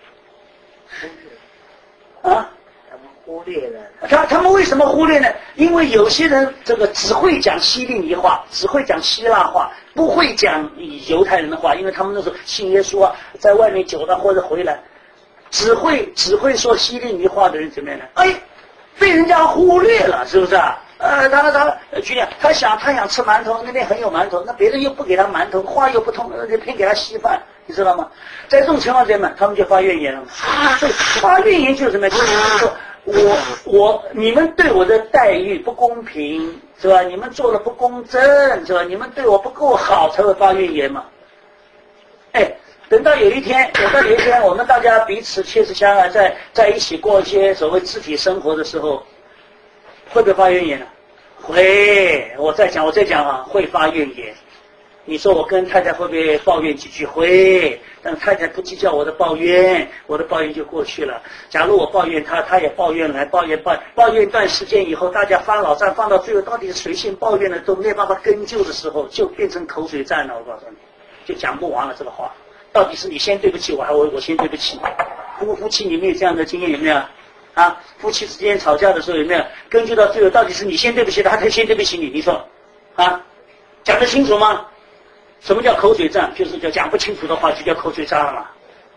啊？ 忽略了他他们为什么忽略呢？因为有些人这个只会讲希利尼话，只会讲希腊话，不会讲犹太人的话，因为他们那时候信耶稣啊，在外面久了或者回来，只会只会说希利尼话的人怎么样呢？哎，被人家忽略了，是不是啊？呃，他他举例，他想他想吃馒头，那边很有馒头，那别人又不给他馒头，话又不通，就偏给他稀饭，你知道吗？在这种情况下面，他们就发怨言了嘛。所以发怨言就是什么？就是说。我我你们对我的待遇不公平，是吧？你们做的不公正，是吧？你们对我不够好，才会发怨言嘛。哎，等到有一天，等到有一天，我们大家彼此切实相爱，在在一起过一些所谓肢体生活的时候，会不会发怨言呢？会，我再讲，我再讲啊，会发怨言。你说我跟太太会不会抱怨几句？会，但太太不计较我的抱怨，我的抱怨就过去了。假如我抱怨她，她也抱怨来抱怨抱抱怨一段时间以后，大家翻老账，放到最后到底是谁先抱怨了都没办法根究的时候，就变成口水战了。我告诉你，就讲不完了这个话。到底是你先对不起我，还是我我先对不起？夫夫妻你们有这样的经验有没有？啊，夫妻之间吵架的时候有没有根据到最后到底是你先对不起他，他先对不起你？你说啊，讲得清楚吗？什么叫口水战？就是叫讲不清楚的话就叫口水战了嘛。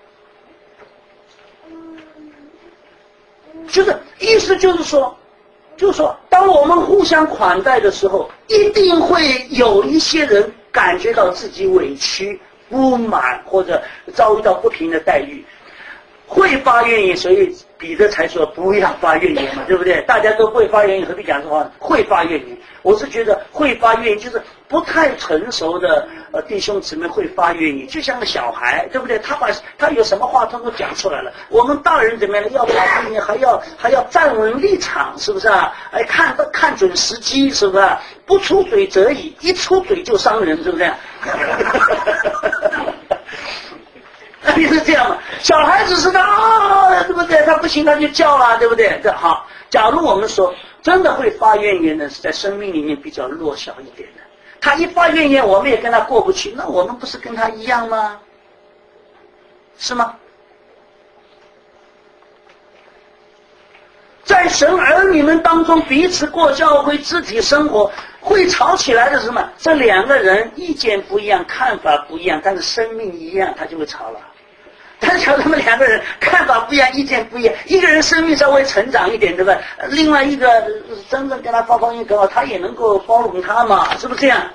就是意思就是说，就是说，当我们互相款待的时候，一定会有一些人感觉到自己委屈、不满或者遭遇到不平的待遇，会发怨言。所以彼得才说不要发怨言嘛，对不对？大家都不会发怨言，何必讲这话？会发怨言，我是觉得会发怨言就是不太成熟的呃弟兄姊妹会发怨言，就像个小孩，对不对？他把他有什么话通通讲出来了。我们大人怎么样呢？要发怨言，还要还要站稳立场，是不是啊？哎，看看准时机，是不是啊？不出嘴则已，一出嘴就伤人，是不是？你是这样嘛？小孩子是的啊，对不对？他不行他就叫了，对不对？这好。假如我们说真的会发怨言的，是在生命里面比较弱小一点的。他一发怨言，我们也跟他过不去，那我们不是跟他一样吗？是吗？在神儿女们当中，彼此过教会、肢体生活，会吵起来的是什么？这两个人意见不一样，看法不一样，但是生命一样，他就会吵了。 但是他们两个人看法不一样，意见不一样，一个人生命稍微成长一点，对吧？另外一个真正跟他发光一个，他也能够包容他嘛，是不是这样？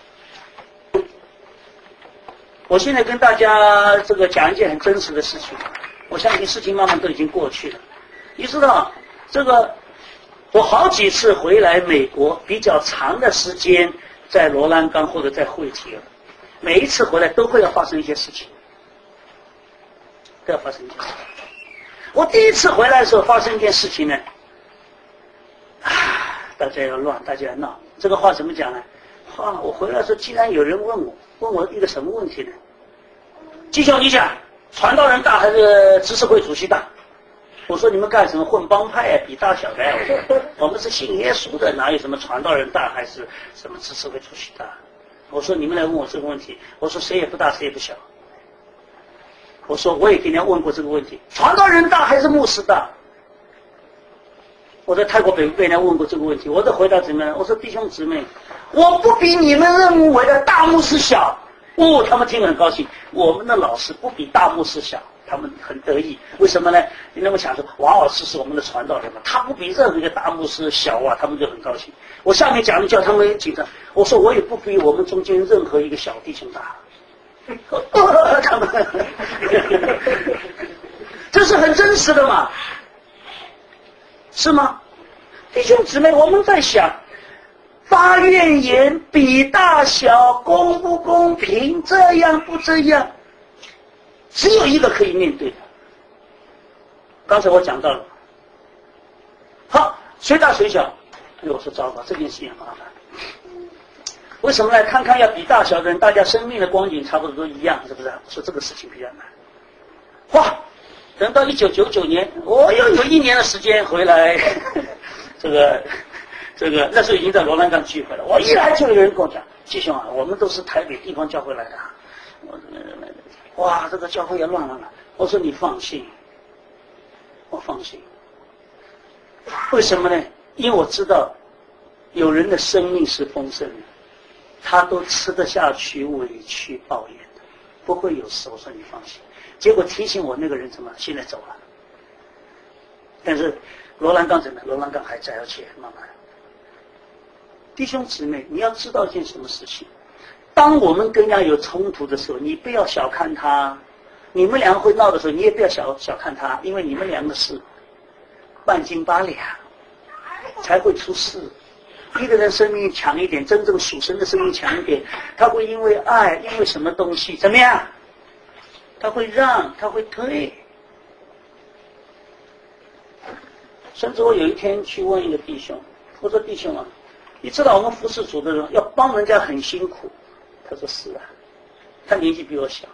我现在跟大家这个讲一件很真实的事情，我相信事情慢慢都已经过去了。你知道，这个我好几次回来美国，比较长的时间在罗兰冈或者在惠体尔，每一次回来都会要发生一些事情，都要发生一件事情。我第一次回来的时候发生一件事情呢，啊，大家要乱，大家要闹。这个话怎么讲呢？啊，我回来的时候，既然有人问我，问我一个什么问题呢？弟兄，你想传道人大还是执事会主席大？我说你们干什么混帮派啊，比大小的？我说我们是信耶稣的，哪有什么传道人大还是什么执事会主席大？我说你们来问我这个问题，我说谁也不大，谁也不小。我说我也给人家问过这个问题，传道人大还是牧师大？我在泰国北被人家问过这个问题，我的回答怎么样？我说弟兄姊妹，我不比你们认为的大牧师小。哦，他们听了很高兴。我们的老师不比大牧师小，他们很得意。为什么呢？你那么想说，王老师是我们的传道人嘛，他不比任何一个大牧师小啊，他们就很高兴。我下面讲的叫他们紧张，我说我也不比我们中间任何一个小弟兄大。哦、他们，这是很真实的嘛，是吗？弟兄姊妹，我们在想。发怨言比大小公不公平，这样不这样，只有一个可以面对的。刚才我讲到了，好，谁大谁小？哎，我说糟糕，这件事情很麻烦。为什么呢？看看要比大小的人，大家生命的光景差不多都一样，是不是？我说这个事情比较难。哇，等到一九九九年，我又有一年的时间回来，这个。这个那时候已经在罗兰冈聚会了，我一来就有人跟我讲，弟兄啊，我们都是台北地方教会来的，我哇，这个教会也乱了。我说你放心，我放心。为什么呢？因为我知道有人的生命是丰盛的，他都吃得下去委屈抱怨的，不会有事。我说你放心。结果提醒我那个人怎么现在走了？但是罗兰冈怎么？罗兰冈还在，而且慢慢。弟兄姊妹，你要知道一件什么事情？当我们跟人家有冲突的时候，你不要小看他；你们两个会闹的时候，你也不要小小看他，因为你们两个是半斤八两，才会出事。一个人生命强一点，真正属神的生命强一点，他会因为爱，因为什么东西怎么样？他会让，他会退。甚至我有一天去问一个弟兄，我说弟兄啊，你知道我们服侍主的人要帮人家很辛苦。他说是啊，他年纪比我小，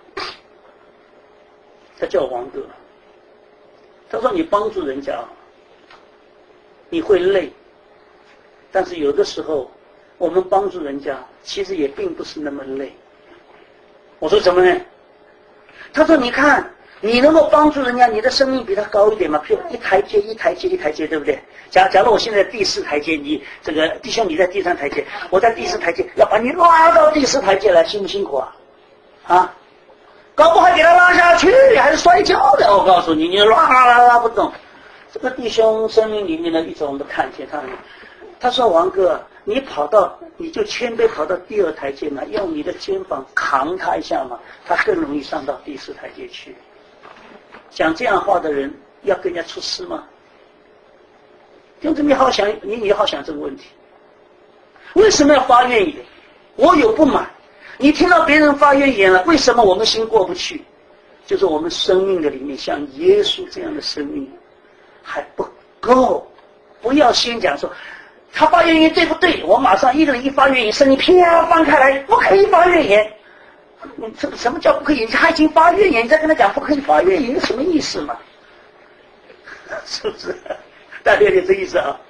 他叫我王哥。他说你帮助人家，你会累，但是有的时候我们帮助人家，其实也并不是那么累。我说怎么呢？他说你看，你能够帮助人家，你的生命比他高一点嘛？譬如一台阶一台阶一台阶，对不对？假假如我现在第四台阶，你这个弟兄你在第三台阶，我在第四台阶，要把你拉到第四台阶来，辛不辛苦啊？啊，搞不好给他拉下去，还是摔跤的。我告诉你，你拉拉拉拉不动。这个弟兄生命里面的一种，我们看见他，他说王哥，你跑到你就谦卑跑到第二台阶嘛，用你的肩膀扛他一下嘛，他更容易上到第四台阶去。讲这样话的人要跟人家出事吗？兄弟，你好想，你也好想这个问题。为什么要发怨言？我有不满，你听到别人发怨言了，为什么我们心过不去？就是我们生命的里面像耶稣这样的生命还不够。不要先讲说他发怨言对不对，我马上一个人一发怨言，声音啪翻开来，不可以发怨言。你这个什么叫不可以？他已经发怨言，你再跟他讲不可以发怨言，什么意思嘛？是不是？大家了解这意思啊？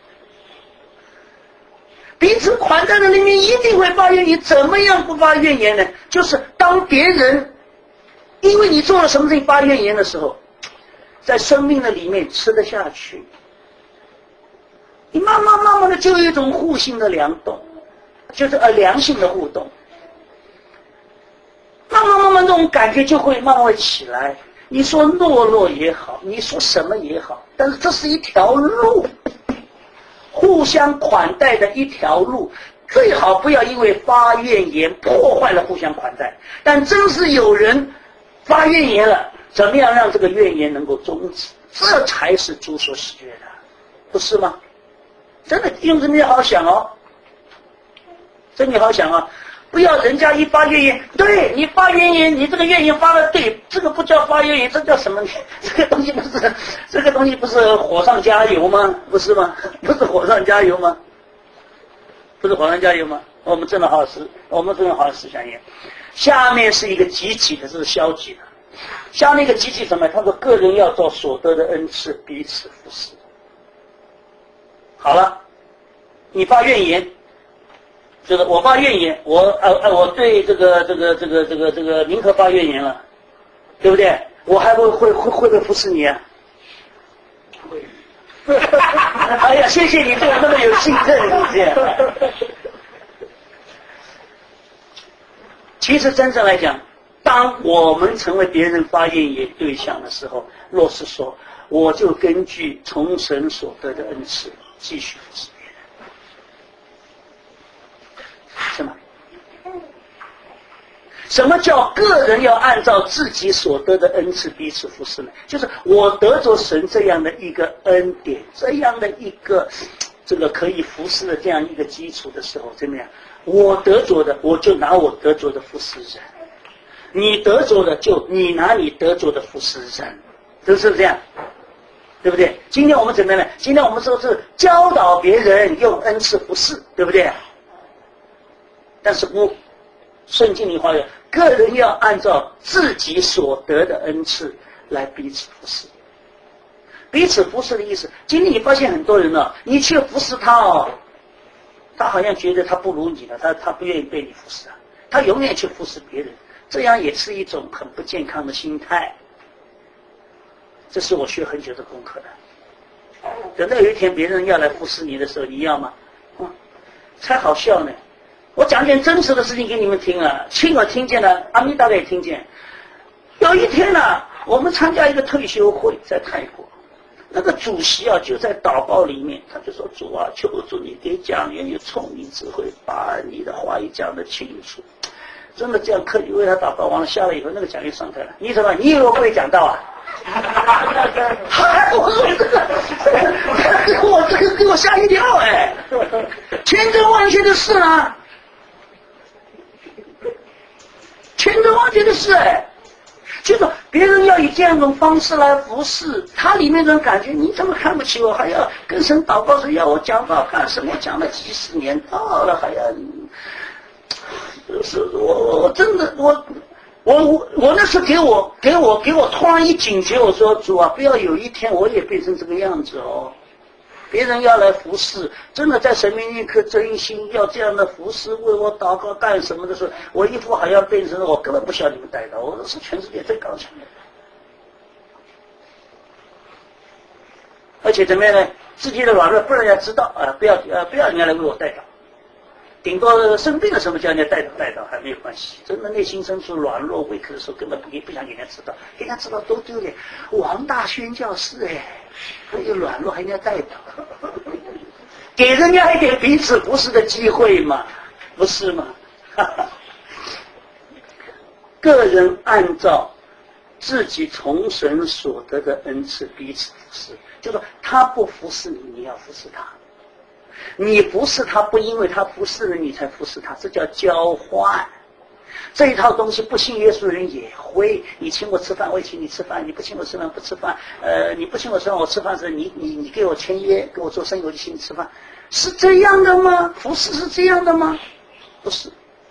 彼此款待的里面一定会发怨言，怎么样不发怨言呢？就是当别人因为你做了什么事情发怨言的时候，在生命的里面吃得下去，你慢慢慢慢的就有一种互性的良动，就是呃良性的互动。慢慢慢慢这种感觉就会慢慢会起来， 你说懦弱也好，你说什么也好，但是这是一条路，互相款待的一条路，最好不要因为发怨言破坏了互相款待。但真是有人发怨言了，怎么样让这个怨言能够终止？这才是主所喜悦的，不是吗？真的用着你好好想哦，真的好好想啊！不要人家一发怨言，对你发怨言，你这个怨言发的对，这个不叫发怨言，这叫什么？这个东西不是，这个东西不是火上加油吗？不是吗？不是火上加油吗？不是火上加油吗？我们真的好好思，我们真的好好思想一下。下面是一个积极的，这是消极的。下面一个积极什么？他说个人要照所得的恩赐彼此服侍。好了，你发怨言。就是我发怨言，我呃呃，我对这个这个这个这个这个宁可发怨言了，对不对？我还会会会会不会服侍你啊？会。哎呀，谢谢你对我那么有信任，这样。其实真正来讲，当我们成为别人发怨言对象的时候，若是说，我就根据从神所得的恩赐继续服侍。是吗？什么叫个人要按照自己所得的恩赐彼此服侍呢？就是我得着神这样的一个恩典，这样的一个这个可以服侍的这样一个基础的时候，怎么样？我得着的，我就拿我得着的服侍人；你得着的，就你拿你得着的服侍人，是不是这样？对不对？今天我们怎么样呢？今天我们说是教导别人用恩赐服侍，对不对？但是不，圣经里话有，个人要按照自己所得的恩赐来彼此服侍。彼此服侍的意思，今天你发现很多人呢，你去服侍他哦，他好像觉得他不如你了，他他不愿意被你服侍啊，他永远去服侍别人，这样也是一种很不健康的心态。这是我学很久的功课的。等到有一天别人要来服侍你的时候，你要吗？嗯，才好笑呢。我讲点真实的事情给你们听啊，亲耳听见了，阿弥大概也听见。有一天呢、啊，我们参加一个退休会，在泰国，那个主席啊就在祷告里面，他就说：“主啊，求主你给讲员有聪明智慧，把你的话语讲得清楚。”真的这样刻意为他祷告完了，下来以后那个讲员上台了，你怎么？你以为我不会讲道啊？我说这个，我这个给我吓一跳哎，千真万确的事啊！千真万确的事哎，就是别人要以这样一种方式来服侍，他里面这种感觉，你怎么看不起我？还要跟神祷告说要我讲道干什么？我讲了几十年到了，还要，是我我真的我我我我那时给我给我给我突然一警觉，我说主啊，不要有一天我也变成这个样子哦。别人要来服侍，真的在神面前可真心要这样的服侍，为我祷告干什么的时候，我一副好像变成了我根本不需要你们带到，我是全世界最高强的。而且怎么样呢？自己的软弱不让人家知道啊、呃，不要呃不要人家来为我带到，顶多生病的时候叫人家带到带到还没有关系。真的内心深处软弱委屈的时候，根本不不想给人家知道，给人家知道都丢脸。王大宣教士哎。还有软弱还应该带到，给人家一点彼此服侍的机会嘛，不是吗？个人按照自己从神所得的恩赐彼此服侍，就说他不服侍你，你要服侍他；你服侍他，不因为他服侍了你才服侍他，这叫交换。这一套东西不信耶稣的人也会，你请我吃饭，我也请你吃饭；你不请我吃饭，不吃饭。呃，你不请我吃饭，我吃饭时，你你你给我签约，给我做生意，我就请你吃饭，是这样的吗？服侍是这样的吗？不是。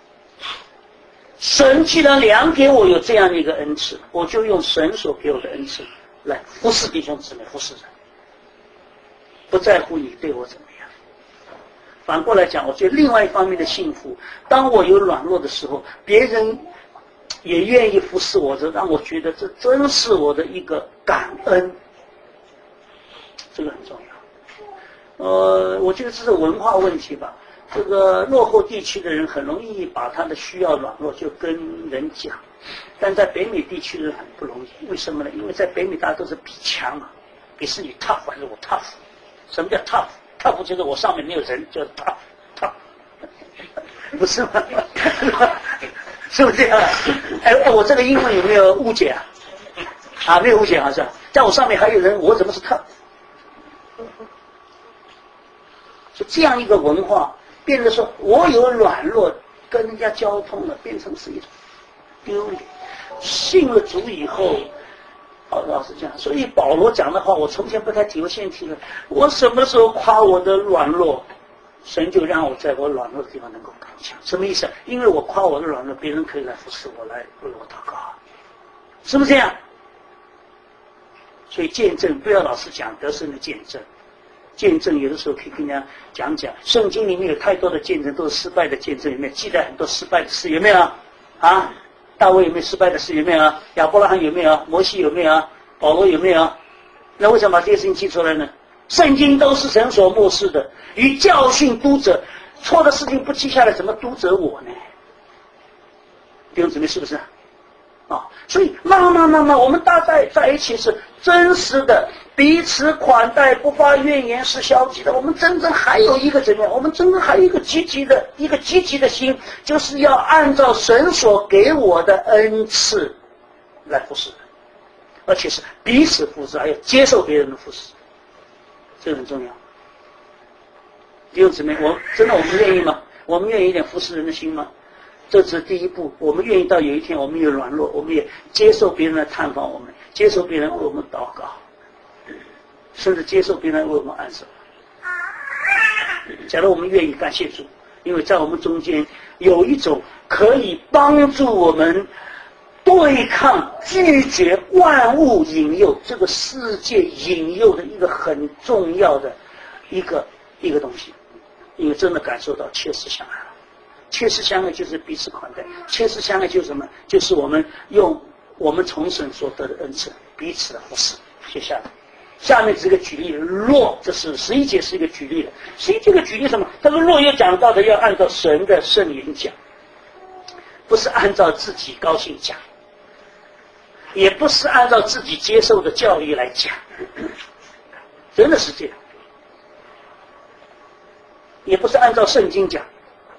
神既然量给我有这样的一个恩赐，我就用神所给我的恩赐来服侍弟兄姊妹，服侍人，不在乎你对我怎么样。反过来讲，我觉得另外一方面的幸福，当我有软弱的时候，别人也愿意服侍我，这让我觉得这真是我的一个感恩，这个很重要。呃，我觉得这是文化问题吧。这个落后地区的人很容易把他的需要软弱就跟人讲， 但在北美地区人很不容易，为什么呢？因为在北美大家都是比强嘛，比是你 tough 还是我 tough？ 什么叫 tough？tough 就是我上面没有人，叫 tough tough， 不是吗？是不是这样？哎哎，我这个英文有没有误解啊？啊，没有误解好像，在我上面还有人，我怎么是 tough？ 就这样一个文化，变得说我有软弱，跟人家交通了，变成是一种丢脸。信了主以后，哦，老实讲，所以保罗讲的话，我从前不太提，我现在提了。我什么时候夸我的软弱，神就让我在我软弱的地方能够刚强。什么意思？因为我夸我的软弱，别人可以来服侍我，来为我祷告，是不是这样？所以见证不要老是讲得胜的见证。见证有的时候可以跟人家讲讲，圣经里面有太多的见证都是失败的见证，里面记载很多失败的事，有没有啊？大卫有没有失败的事？有没有啊？亚伯拉罕有没有啊？摩西有没有啊？保罗有没有啊？那为什么把这些事情记出来呢？圣经都是神所默示的，与教训读者，错的事情不记下来，怎么读者我呢？弟兄姊妹，是不是啊？所以慢慢慢慢，我们大家在一起是真实的，彼此款待，不发怨言，是消极的。我们真正还有一个怎么样？我们真正还有一个积极的，一个积极的心，就是要按照神所给我的恩赐来服侍，而且是彼此服侍，还要接受别人的服侍，这个很重要。弟兄姊妹，我真的我们愿意吗？我们愿意一点服侍人的心吗？这只是第一步，我们愿意到有一天我们有软弱，我们也接受别人来探访我们，接受别人为我们祷告，甚至接受别人为我们按手。假如我们愿意，感谢主，因为在我们中间有一种可以帮助我们对抗、拒绝万物引诱，这个世界引诱的一个很重要的一个一个东西，因为真的感受到切实相爱了。切实相爱就是彼此款待，切实相爱就是什么？就是我们用我们从神所得的恩赐彼此的服侍。接下来，下面这个举例，若这是十一节是一个举例的。十一这个举例什么？这个若也讲到的要按照神的圣言讲，不是按照自己高兴讲，也不是按照自己接受的教育来讲，真的是这样，也不是按照圣经讲。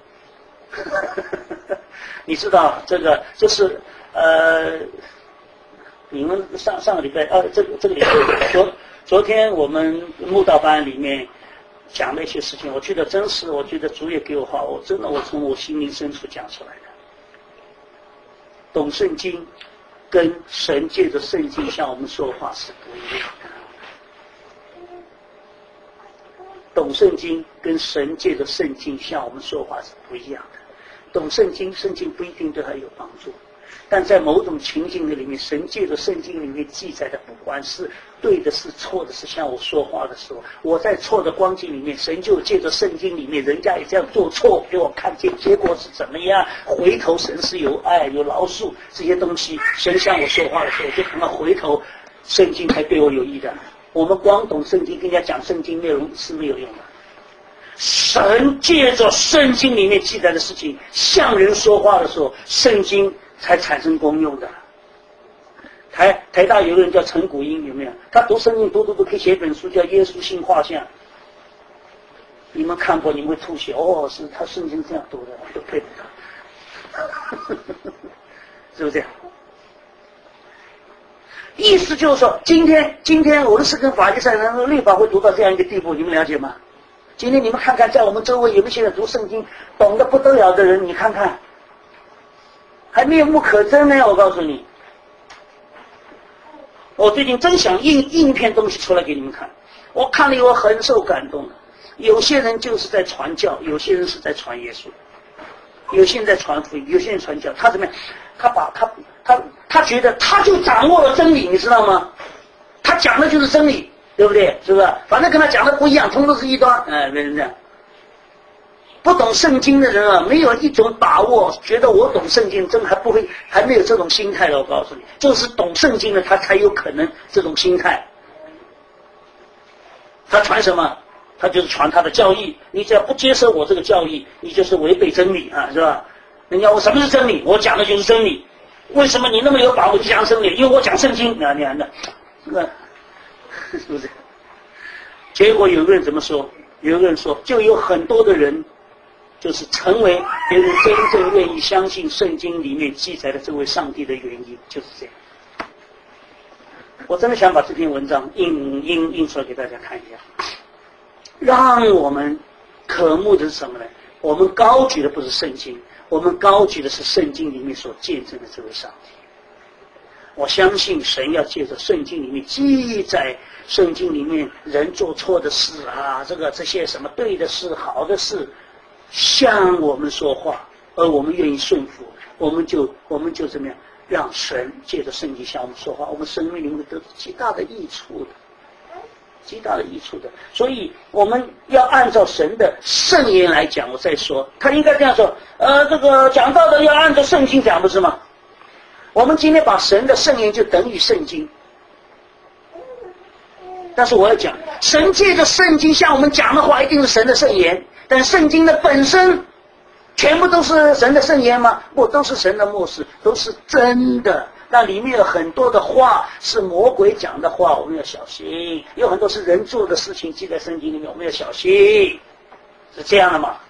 你知道这个就是呃，你们上上个礼拜啊，这个这个礼拜昨昨天我们慕道班里面讲了一些事情，我觉得真实，我觉得主也给我话，我真的我从我心灵深处讲出来的。懂圣经跟神借着圣经向我们说话是不一样的。懂圣经跟神借着圣经向我们说话是不一样的。懂圣经，圣经不一定对他有帮助，但在某种情境的里面，神借着圣经里面记载的，不管是对的是错的是，向我说话的时候，我在错的光景里面，神就借着圣经里面人家也这样做错，给我看见结果是怎么样，回头神是有爱有饶恕这些东西，神向我说话的时候，我就看到回头圣经才对我有益的。我们光懂圣经跟人家讲圣经内容是没有用的，神借着圣经里面记载的事情向人说话的时候，圣经才产生功用的。台台大有个人叫陈谷英，有没有？他读圣经读读读可以写一本书叫《耶稣性画像》，你们看过你们会吐血哦，是他圣经这样读的，就佩服他，是不是这样？意思就是说，今天今天我们是跟法利赛人和律法会读到这样一个地步，你们了解吗？今天你们看看，在我们周围有没有现在读圣经懂得不得了的人？你看看，还面目可憎呢！我告诉你，我最近真想印印一篇东西出来给你们看。我看了以后很受感动的。有些人就是在传教，有些人是在传耶稣，有些人在传福音，有些人传教。他怎么样？他把他他他觉得他就掌握了真理，你知道吗？他讲的就是真理。对不对？是不是？反正跟他讲的不一样，通通是异端。哎，别人这样，不懂圣经的人啊，没有一种把握，觉得我懂圣经，真还不会，还没有这种心态的。我告诉你，就是懂圣经的他才有可能这种心态。他传什么？他就是传他的教义。你只要不接受我这个教义，你就是违背真理啊，是吧？人家我什么是真理？我讲的就是真理。 为什么你那么有把握讲圣灵？因为我讲圣经，那那那，那是不是？结果有个人怎么说？有个人说，就有很多的人，就是成为别人真正愿意相信圣经里面记载的这位上帝的原因，就是这样。我真的想把这篇文章印印印出来给大家看一下，让我们渴慕的是什么呢？我们高举的不是圣经，我们高举的是圣经里面所见证的这位上帝。我相信神要借着圣经里面记载，圣经里面人做错的事啊，这个这些什么对的事、好的事，向我们说话，而我们愿意顺服，我们就我们就怎么样？让神借着圣经向我们说话，我们生命里面会得到极大的益处的，极大的益处的。所以我们要按照神的圣言来讲。我再说，他应该这样说：呃，这个讲道的要按照圣经讲，不是吗？我们今天把神的圣言就等于圣经，但是我要讲，神借着圣经向我们讲的话，一定是神的圣言。但圣经的本身全部都是神的圣言吗？不，都是神的默示，都是真的。那里面有很多的话是魔鬼讲的话，我们要小心；有很多是人做的事情记在圣经里面，我们要小心。是这样的吗？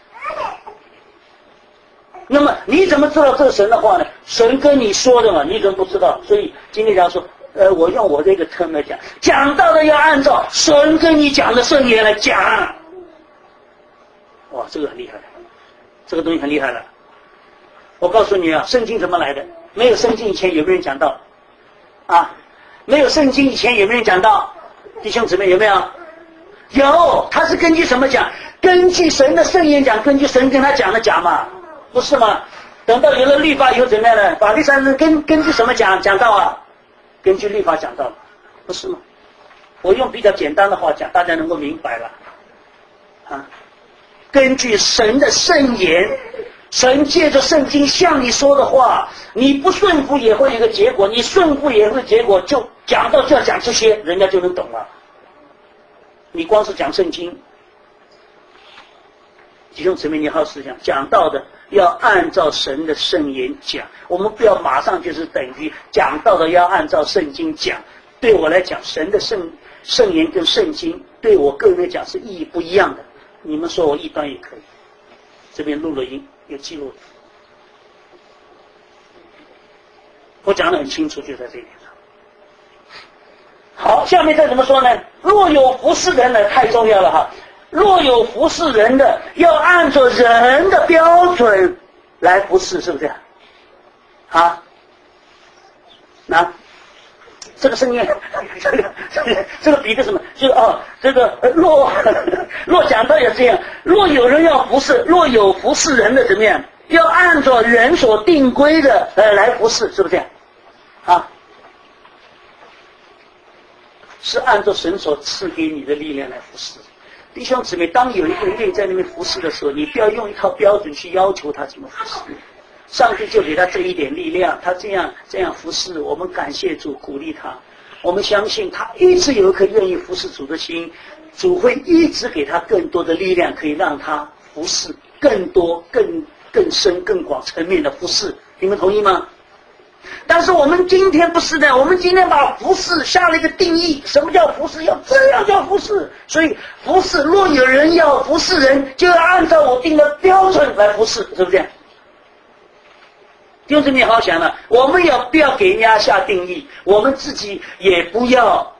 那么你怎么知道这是神的话呢？神跟你说的嘛，你怎么不知道？所以今天讲说，呃，我用我这个 term 来讲，讲到的要按照神跟你讲的圣言来讲。哇，这个很厉害。这个东西很厉害了，我告诉你啊，圣经怎么来的？没有圣经以前有没有人讲道？啊，没有圣经以前有没有人讲道？弟兄姊妹有没有？有，他是根据什么讲？根据神的圣言讲，根据神跟他讲的讲嘛，不是吗？等到有了律法以后怎么样呢？法律上是根根据什么讲讲道啊？根据律法讲道，不是吗？我用比较简单的话讲，大家能够明白了啊。根据神的圣言，神借着圣经向你说的话，你不顺服也会有一个结果，你顺服也会结果，就讲到就要讲这些，人家就能懂了。你光是讲圣经，弟兄姊妹，你好好思想，讲到的要按照神的圣言讲，我们不要马上就是等于讲到的要按照圣经讲。对我来讲，神的圣圣言跟圣经对我个人来讲是意义不一样的。你们说我异端也可以，这边录了音，有记录的，我讲得很清楚，就在这一点上。好，下面再怎么说呢？若有服侍人的，太重要了哈。若有服侍人的，要按照人的标准来服侍，是不是？啊？那？这个圣言，这个这个这个比的什么？就哦，这个若若讲到也这样，若有人要服侍，若有服侍人的怎么样？要按照人所定规的呃来服侍，是不是这样？啊，是按照神所赐给你的力量来服侍。弟兄姊妹，当有一个人愿意在那边服侍的时候，你不要用一套标准去要求他怎么服侍。上帝就给他这一点力量，他这样这样服侍，我们感谢主，鼓励他。我们相信他一直有一颗愿意服侍主的心，主会一直给他更多的力量，可以让他服侍更多、更更深、更广层面的服侍。你们同意吗？但是我们今天不是的，我们今天把服侍下了一个定义，什么叫服侍？要这样叫服侍。所以服侍，若有人要服侍人，就要按照我定的标准来服侍，是不是？弟兄姊妹，好好想了，我们要不要给人家下定义？我们自己也不要，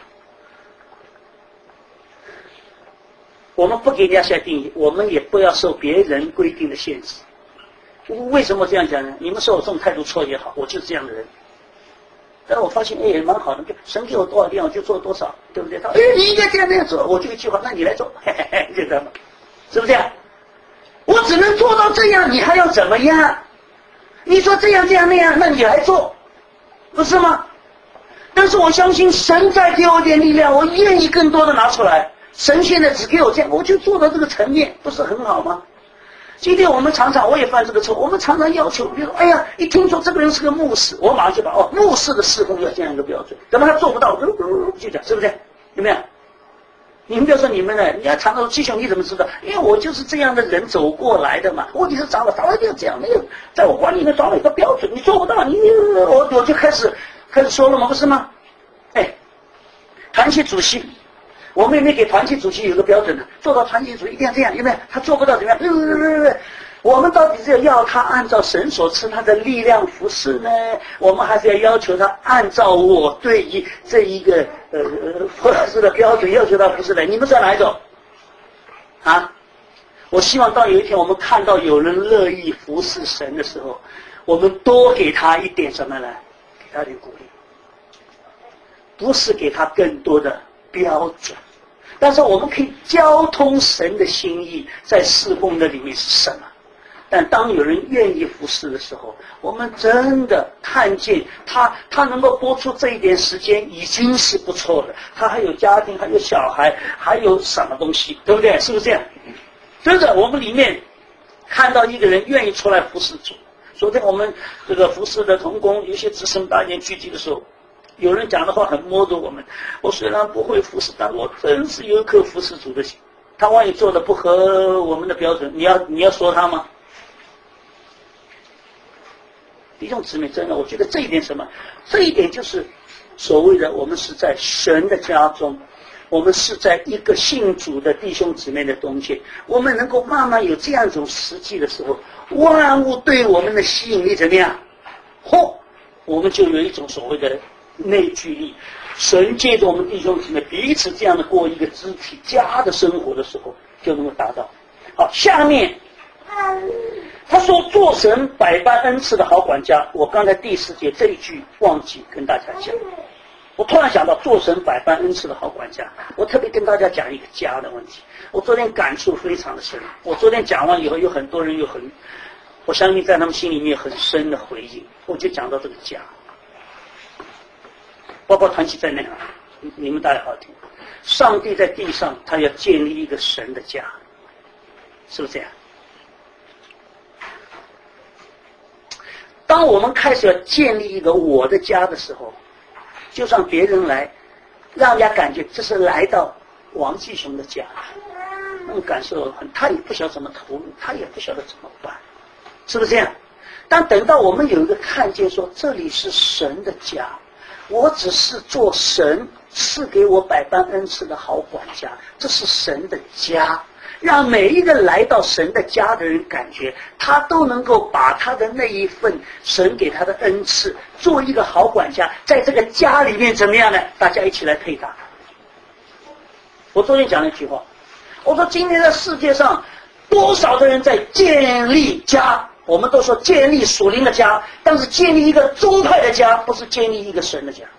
我们不给人家下定义，我们也不要受别人规定的限制。为什么这样讲呢？你们说我这种态度错也好，我就是这样的人。但是我发现，哎，也蛮好的，神给我多少力量，我就做多少，对不对？他，哎，你应该这样那样做，我就一句话，那你来做，嘿嘿嘿，就这样，是不是？我只能做到这样，你还要怎么样？你说这样这样那样，那你来做，不是吗？但是我相信神再给我点力量，我愿意更多的拿出来。神现在只给我这样，我就做到这个层面，不是很好吗？今天我们常常，我也犯这个错，我们常常要求，比如说，哎呀，一听说这个人是个牧师，我马上就把哦，牧师的侍奉要这样一个标准，怎么他做不到，就讲，是不是？有没有？ 你们不要说你们呢，你要常常说七兄你怎么知道？因为我就是这样的人走过来的嘛。问题是长了，长了就这样，没有在我观里面装了一个标准，你做不到，你我我就开始开始说了嘛，不是吗？哎，团体主席。我们也没给团体主席有个标准的，做到团体主席一定要这样，有没有？他做不到怎么样？呃，我们到底是要要他按照神所赐他的力量服侍呢？我们还是要要求他按照我对于这一个呃服侍的标准要求他服侍的？你们是哪一种？啊？我希望到有一天我们看到有人乐意服侍神的时候，我们多给他一点什么呢？给他一点鼓励，不是给他更多的标准，但是我们可以交通神的心意在侍奉的里面是什么。但当有人愿意服侍的时候，我们真的看见他他能够播出这一点时间已经是不错的，他还有家庭，还有小孩，还有什么东西，对不对？是不是这样？真的，我们里面看到一个人愿意出来服侍主。昨天我们这个服侍的同工有些资深八年聚集的时候，有人讲的话很摸着我们。我虽然不会服侍，但我真是有一颗服侍主的心。他万一做的不合我们的标准，你要你要说他吗？弟兄姊妹，真的，我觉得这一点什么？这一点就是所谓的我们是在神的家中，我们是在一个信主的弟兄姊妹的中间，我们能够慢慢有这样一种实际的时候，万物对我们的吸引力怎么样？嚯，我们就有一种所谓的内聚力。神借着我们弟兄姊妹彼此这样的过一个肢体家的生活的时候，就能够达到。好，下面他说做神百般恩赐的好管家，我刚才第四节这一句忘记跟大家讲。我突然想到做神百般恩赐的好管家，我特别跟大家讲一个家的问题。我昨天感触非常的深，我昨天讲完以后，有很多人有很，我相信在他们心里面很深的回应。我就讲到这个家，包括团契在内啊，你们大家好听。上帝在地上，他要建立一个神的家，是不是这样？当我们开始要建立一个我的家的时候，就让别人来，让人家感觉这是来到王继雄的家，那种感受很，他也不晓得怎么投入，他也不晓得怎么办，是不是这样？但等到我们有一个看见说这里是神的家，我只是做神赐给我百般恩赐的好管家，这是神的家，让每一个来到神的家的人感觉他都能够把他的那一份神给他的恩赐做一个好管家，在这个家里面怎么样呢？大家一起来配搭。我昨天讲了一句话，我说今天在世界上多少的人在建立家，我们都说建立属灵的家，但是建立一个宗派的家，不是建立一个神的家。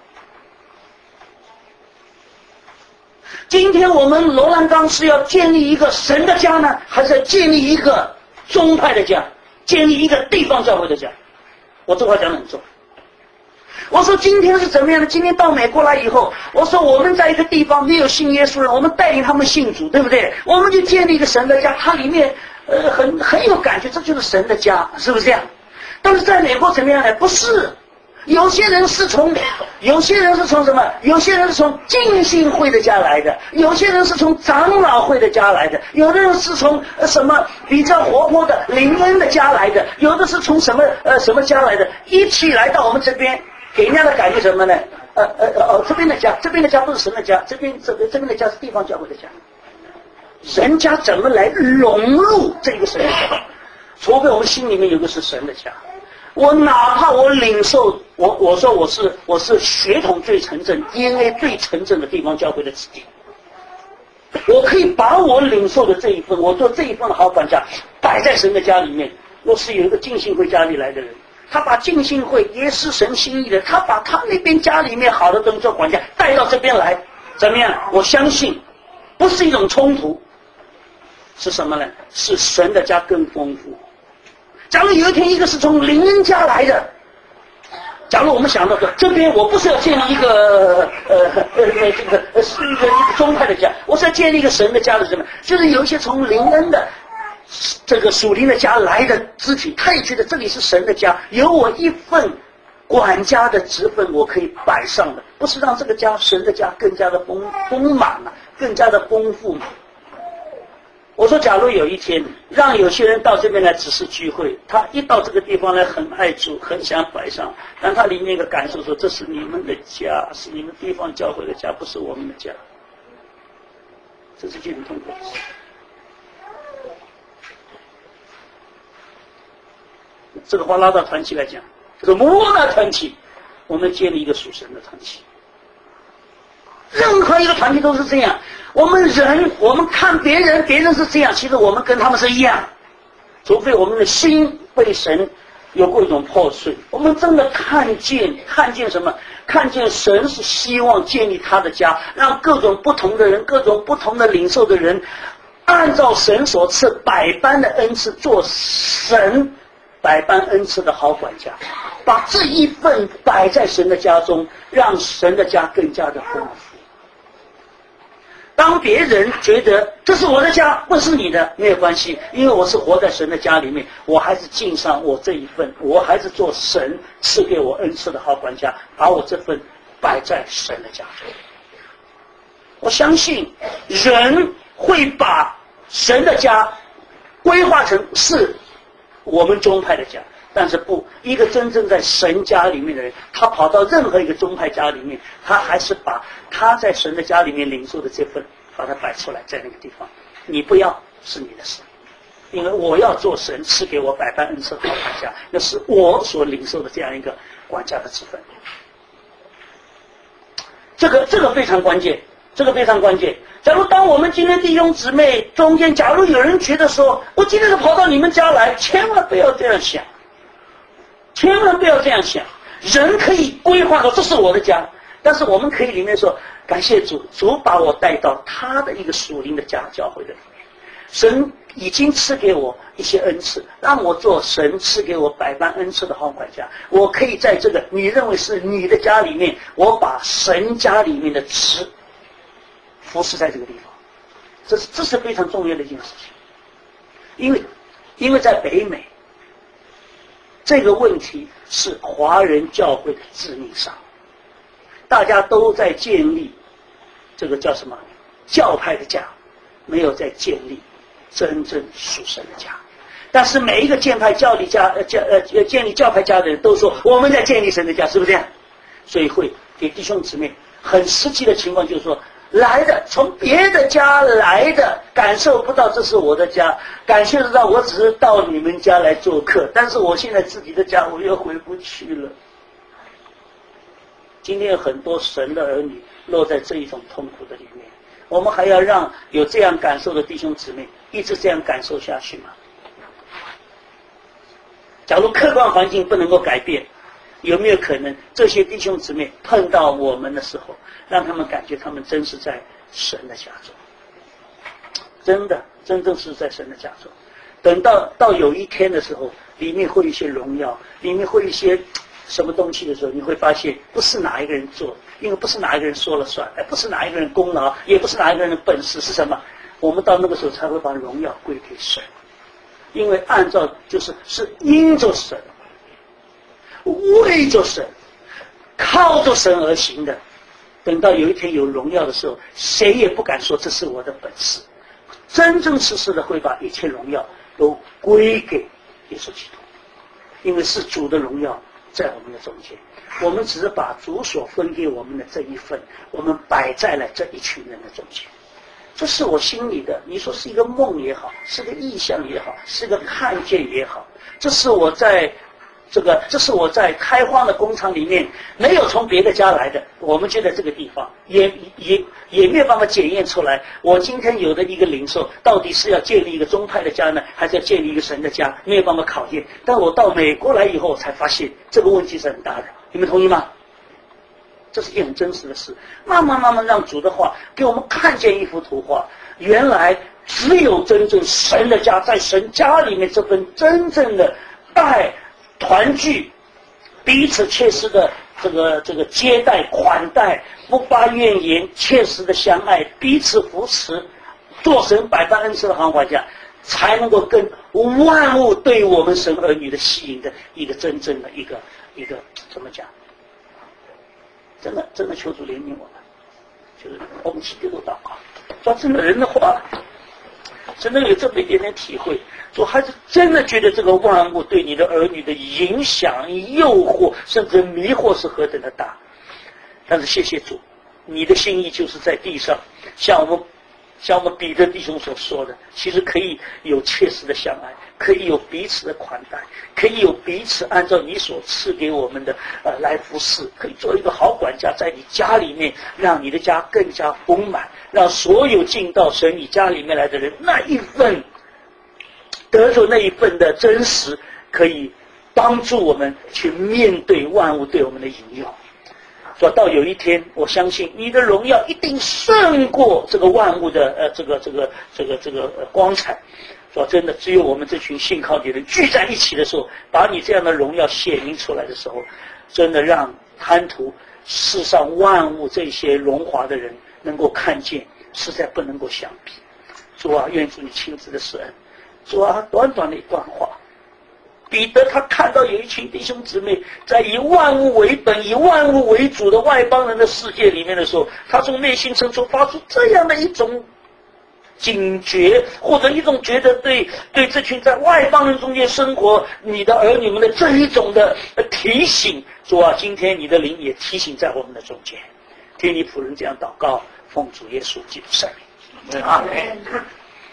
今天我们罗兰刚是要建立一个神的家呢，还是要建立一个宗派的家，建立一个地方教会的家？我这话讲得很重。我说今天是怎么样的？今天到美国来以后，我说我们在一个地方没有信耶稣人，我们带领他们信主，对不对？我们就建立一个神的家，它里面呃很很有感觉，这就是神的家，是不是这样？但是在美国怎么样呢？不是。有些人是从，有些人是从什么？有些人是从浸信会的家来的，有些人是从长老会的家来的，有的人是从、呃、什么比较活泼的灵恩的家来的，有的是从什么呃什么家来的，一起来到我们这边，给人家的感觉什么呢？呃呃呃，这边的家，这边的家不是神的家，这边这边这边的家是地方教会的家。人家怎么来融入这个神的家？除非我们心里面有个是神的家。我哪怕我领受，我我说我是我是血统最纯正 D N A 最纯正的地方教会的子弟，我可以把我领受的这一份，我做这一份的好管家摆在神的家里面。若是有一个浸信会家里来的人，他把浸信会也是神心意的，他把他那边家里面好的东西做管家带到这边来，怎么样？我相信不是一种冲突，是什么呢？是神的家更丰富。假如有一天一个是从灵恩家来的，假如我们想到说这边我不是要建立一个呃呃这个呃是一个一个宗派的家，我是要建立一个神的家的什么？就是有一些从灵恩的这个属灵的家来的肢体，他也觉得这里是神的家，有我一份管家的职分我可以摆上的，不是让这个家神的家更加的丰丰满了、 更加的丰富嘛。我说，假如有一天让有些人到这边来只是聚会，他一到这个地方来很爱主，很想摆上，但他里面一个感受说，这是你们的家，是你们地方教会的家，不是我们的家，这是件很痛苦的事。这个话拉到团体来讲，这个摩纳团体，我们建立一个属神的团体。任何一个团体都是这样，我们人，我们看别人，别人是这样，其实我们跟他们是一样，除非我们的心被神有过一种破碎，我们真的看见，看见什么？看见神是希望建立他的家，让各种不同的人，各种不同的领受的人，按照神所赐百般的恩赐，做神百般恩赐的好管家，把这一份摆在神的家中，让神的家更加的丰富。当别人觉得这是我的家，不是你的，没有关系，因为我是活在神的家里面，我还是尽上我这一份，我还是做神赐给我恩赐的好管家，把我这份摆在神的家中。我相信人会把神的家规划成是我们宗派的家，但是不，一个真正在神家里面的人，他跑到任何一个宗派家里面，他还是把他在神的家里面领受的这份把它摆出来，在那个地方，你不要是你的事，因为我要做神赐给我百般恩赐的好管家，那是我所领受的这样一个管家的职分。这个这个非常关键，这个非常关键。假如当我们今天弟兄姊妹中间，假如有人觉得说，我今天是跑到你们家来，千万不要这样想，千万不要这样想。人可以规划说这是我的家，但是我们可以里面说，感谢主，主把我带到他的一个属灵的家教会的里面，神已经赐给我一些恩赐，让我做神赐给我百般恩赐的好管家。我可以在这个你认为是你的家里面，我把神家里面的词服侍在这个地方，这是这是非常重要的一件事情。因为因为在北美，这个问题是华人教会的致命伤，大家都在建立这个叫什么教派的家，没有在建立真正属神的家。但是每一个建派教理家呃教呃建立教派家的人都说我们在建立神的家，是不是这样？所以会给弟兄姊妹很实际的情况，就是说来的从别的家来的，感受不到这是我的家，感受得到我只是到你们家来做客，但是我现在自己的家我又回不去了。今天有很多神的儿女落在这一种痛苦的里面，我们还要让有这样感受的弟兄姊妹一直这样感受下去吗？假如客观环境不能够改变，有没有可能这些弟兄姊妹碰到我们的时候，让他们感觉他们真是在神的家中，真的真正是在神的家中。等到到有一天的时候，里面会有一些荣耀，里面会有一些什么东西的时候，你会发现不是哪一个人做，因为不是哪一个人说了算，不是哪一个人功劳，也不是哪一个人的本事，是什么？我们到那个时候才会把荣耀归给神，因为按照就是是因着神，为着神，靠着神而行的。等到有一天有荣耀的时候，谁也不敢说这是我的本事，真真实实的会把一切荣耀都归给耶稣基督，因为是主的荣耀在我们的中间，我们只是把主所分给我们的这一份，我们摆在了这一群人的中间。这是我心里的，你说是一个梦也好，是个意象也好，是个看见也好，这是我在这个这是我在开荒的工厂里面没有从别的家来的，我们就在这个地方也也也没有办法检验出来，我今天有的一个领受到底是要建立一个宗派的家呢，还是要建立一个神的家，没有办法考验。但我到美国来以后，我才发现这个问题是很大的，你们同意吗？这是一件很真实的事。慢慢慢慢让主的话给我们看见一幅图画，原来只有真正神的家，在神家里面这份真正的爱团聚，彼此切实的这个这个接待款待，不发怨言，切实的相爱，彼此扶持，做神百般恩赐的好管家，才能够跟万物对我们神儿女的吸引的一个真正的一个一个怎么讲？真的真的求主怜悯我们，就是我们起低头祷告。 说真的，人的话，真的有这么一点点体会。说还是真的觉得这个万物对你的儿女的影响、诱惑，甚至迷惑是何等的大。但是谢谢主，你的心意就是在地上，像我们像我们彼得弟兄所说的，其实可以有切实的相爱，可以有彼此的款待，可以有彼此按照你所赐给我们的呃来服侍，可以做一个好管家，在你家里面让你的家更加丰满，让所有进到神你家里面来的人那一份得着那一份的真实，可以帮助我们去面对万物对我们的引诱。说到有一天，我相信你的荣耀一定胜过这个万物的呃这个这个这个这个呃光彩。说真的，只有我们这群信靠你的人聚在一起的时候，把你这样的荣耀显明出来的时候，真的让贪图世上万物这些荣华的人能够看见，实在不能够相比。主啊，愿主你亲自的施恩。主啊，短短的一段话，彼得他看到有一群弟兄姊妹在以万物为本、以万物为主的外邦人的世界里面的时候，他从内心深处发出这样的一种警觉，或者一种觉得对对这群在外邦人中间生活你的儿女们的这一种的提醒。主啊，今天你的灵也提醒在我们的中间，听你仆人这样祷告，奉主耶稣基督圣名，阿门。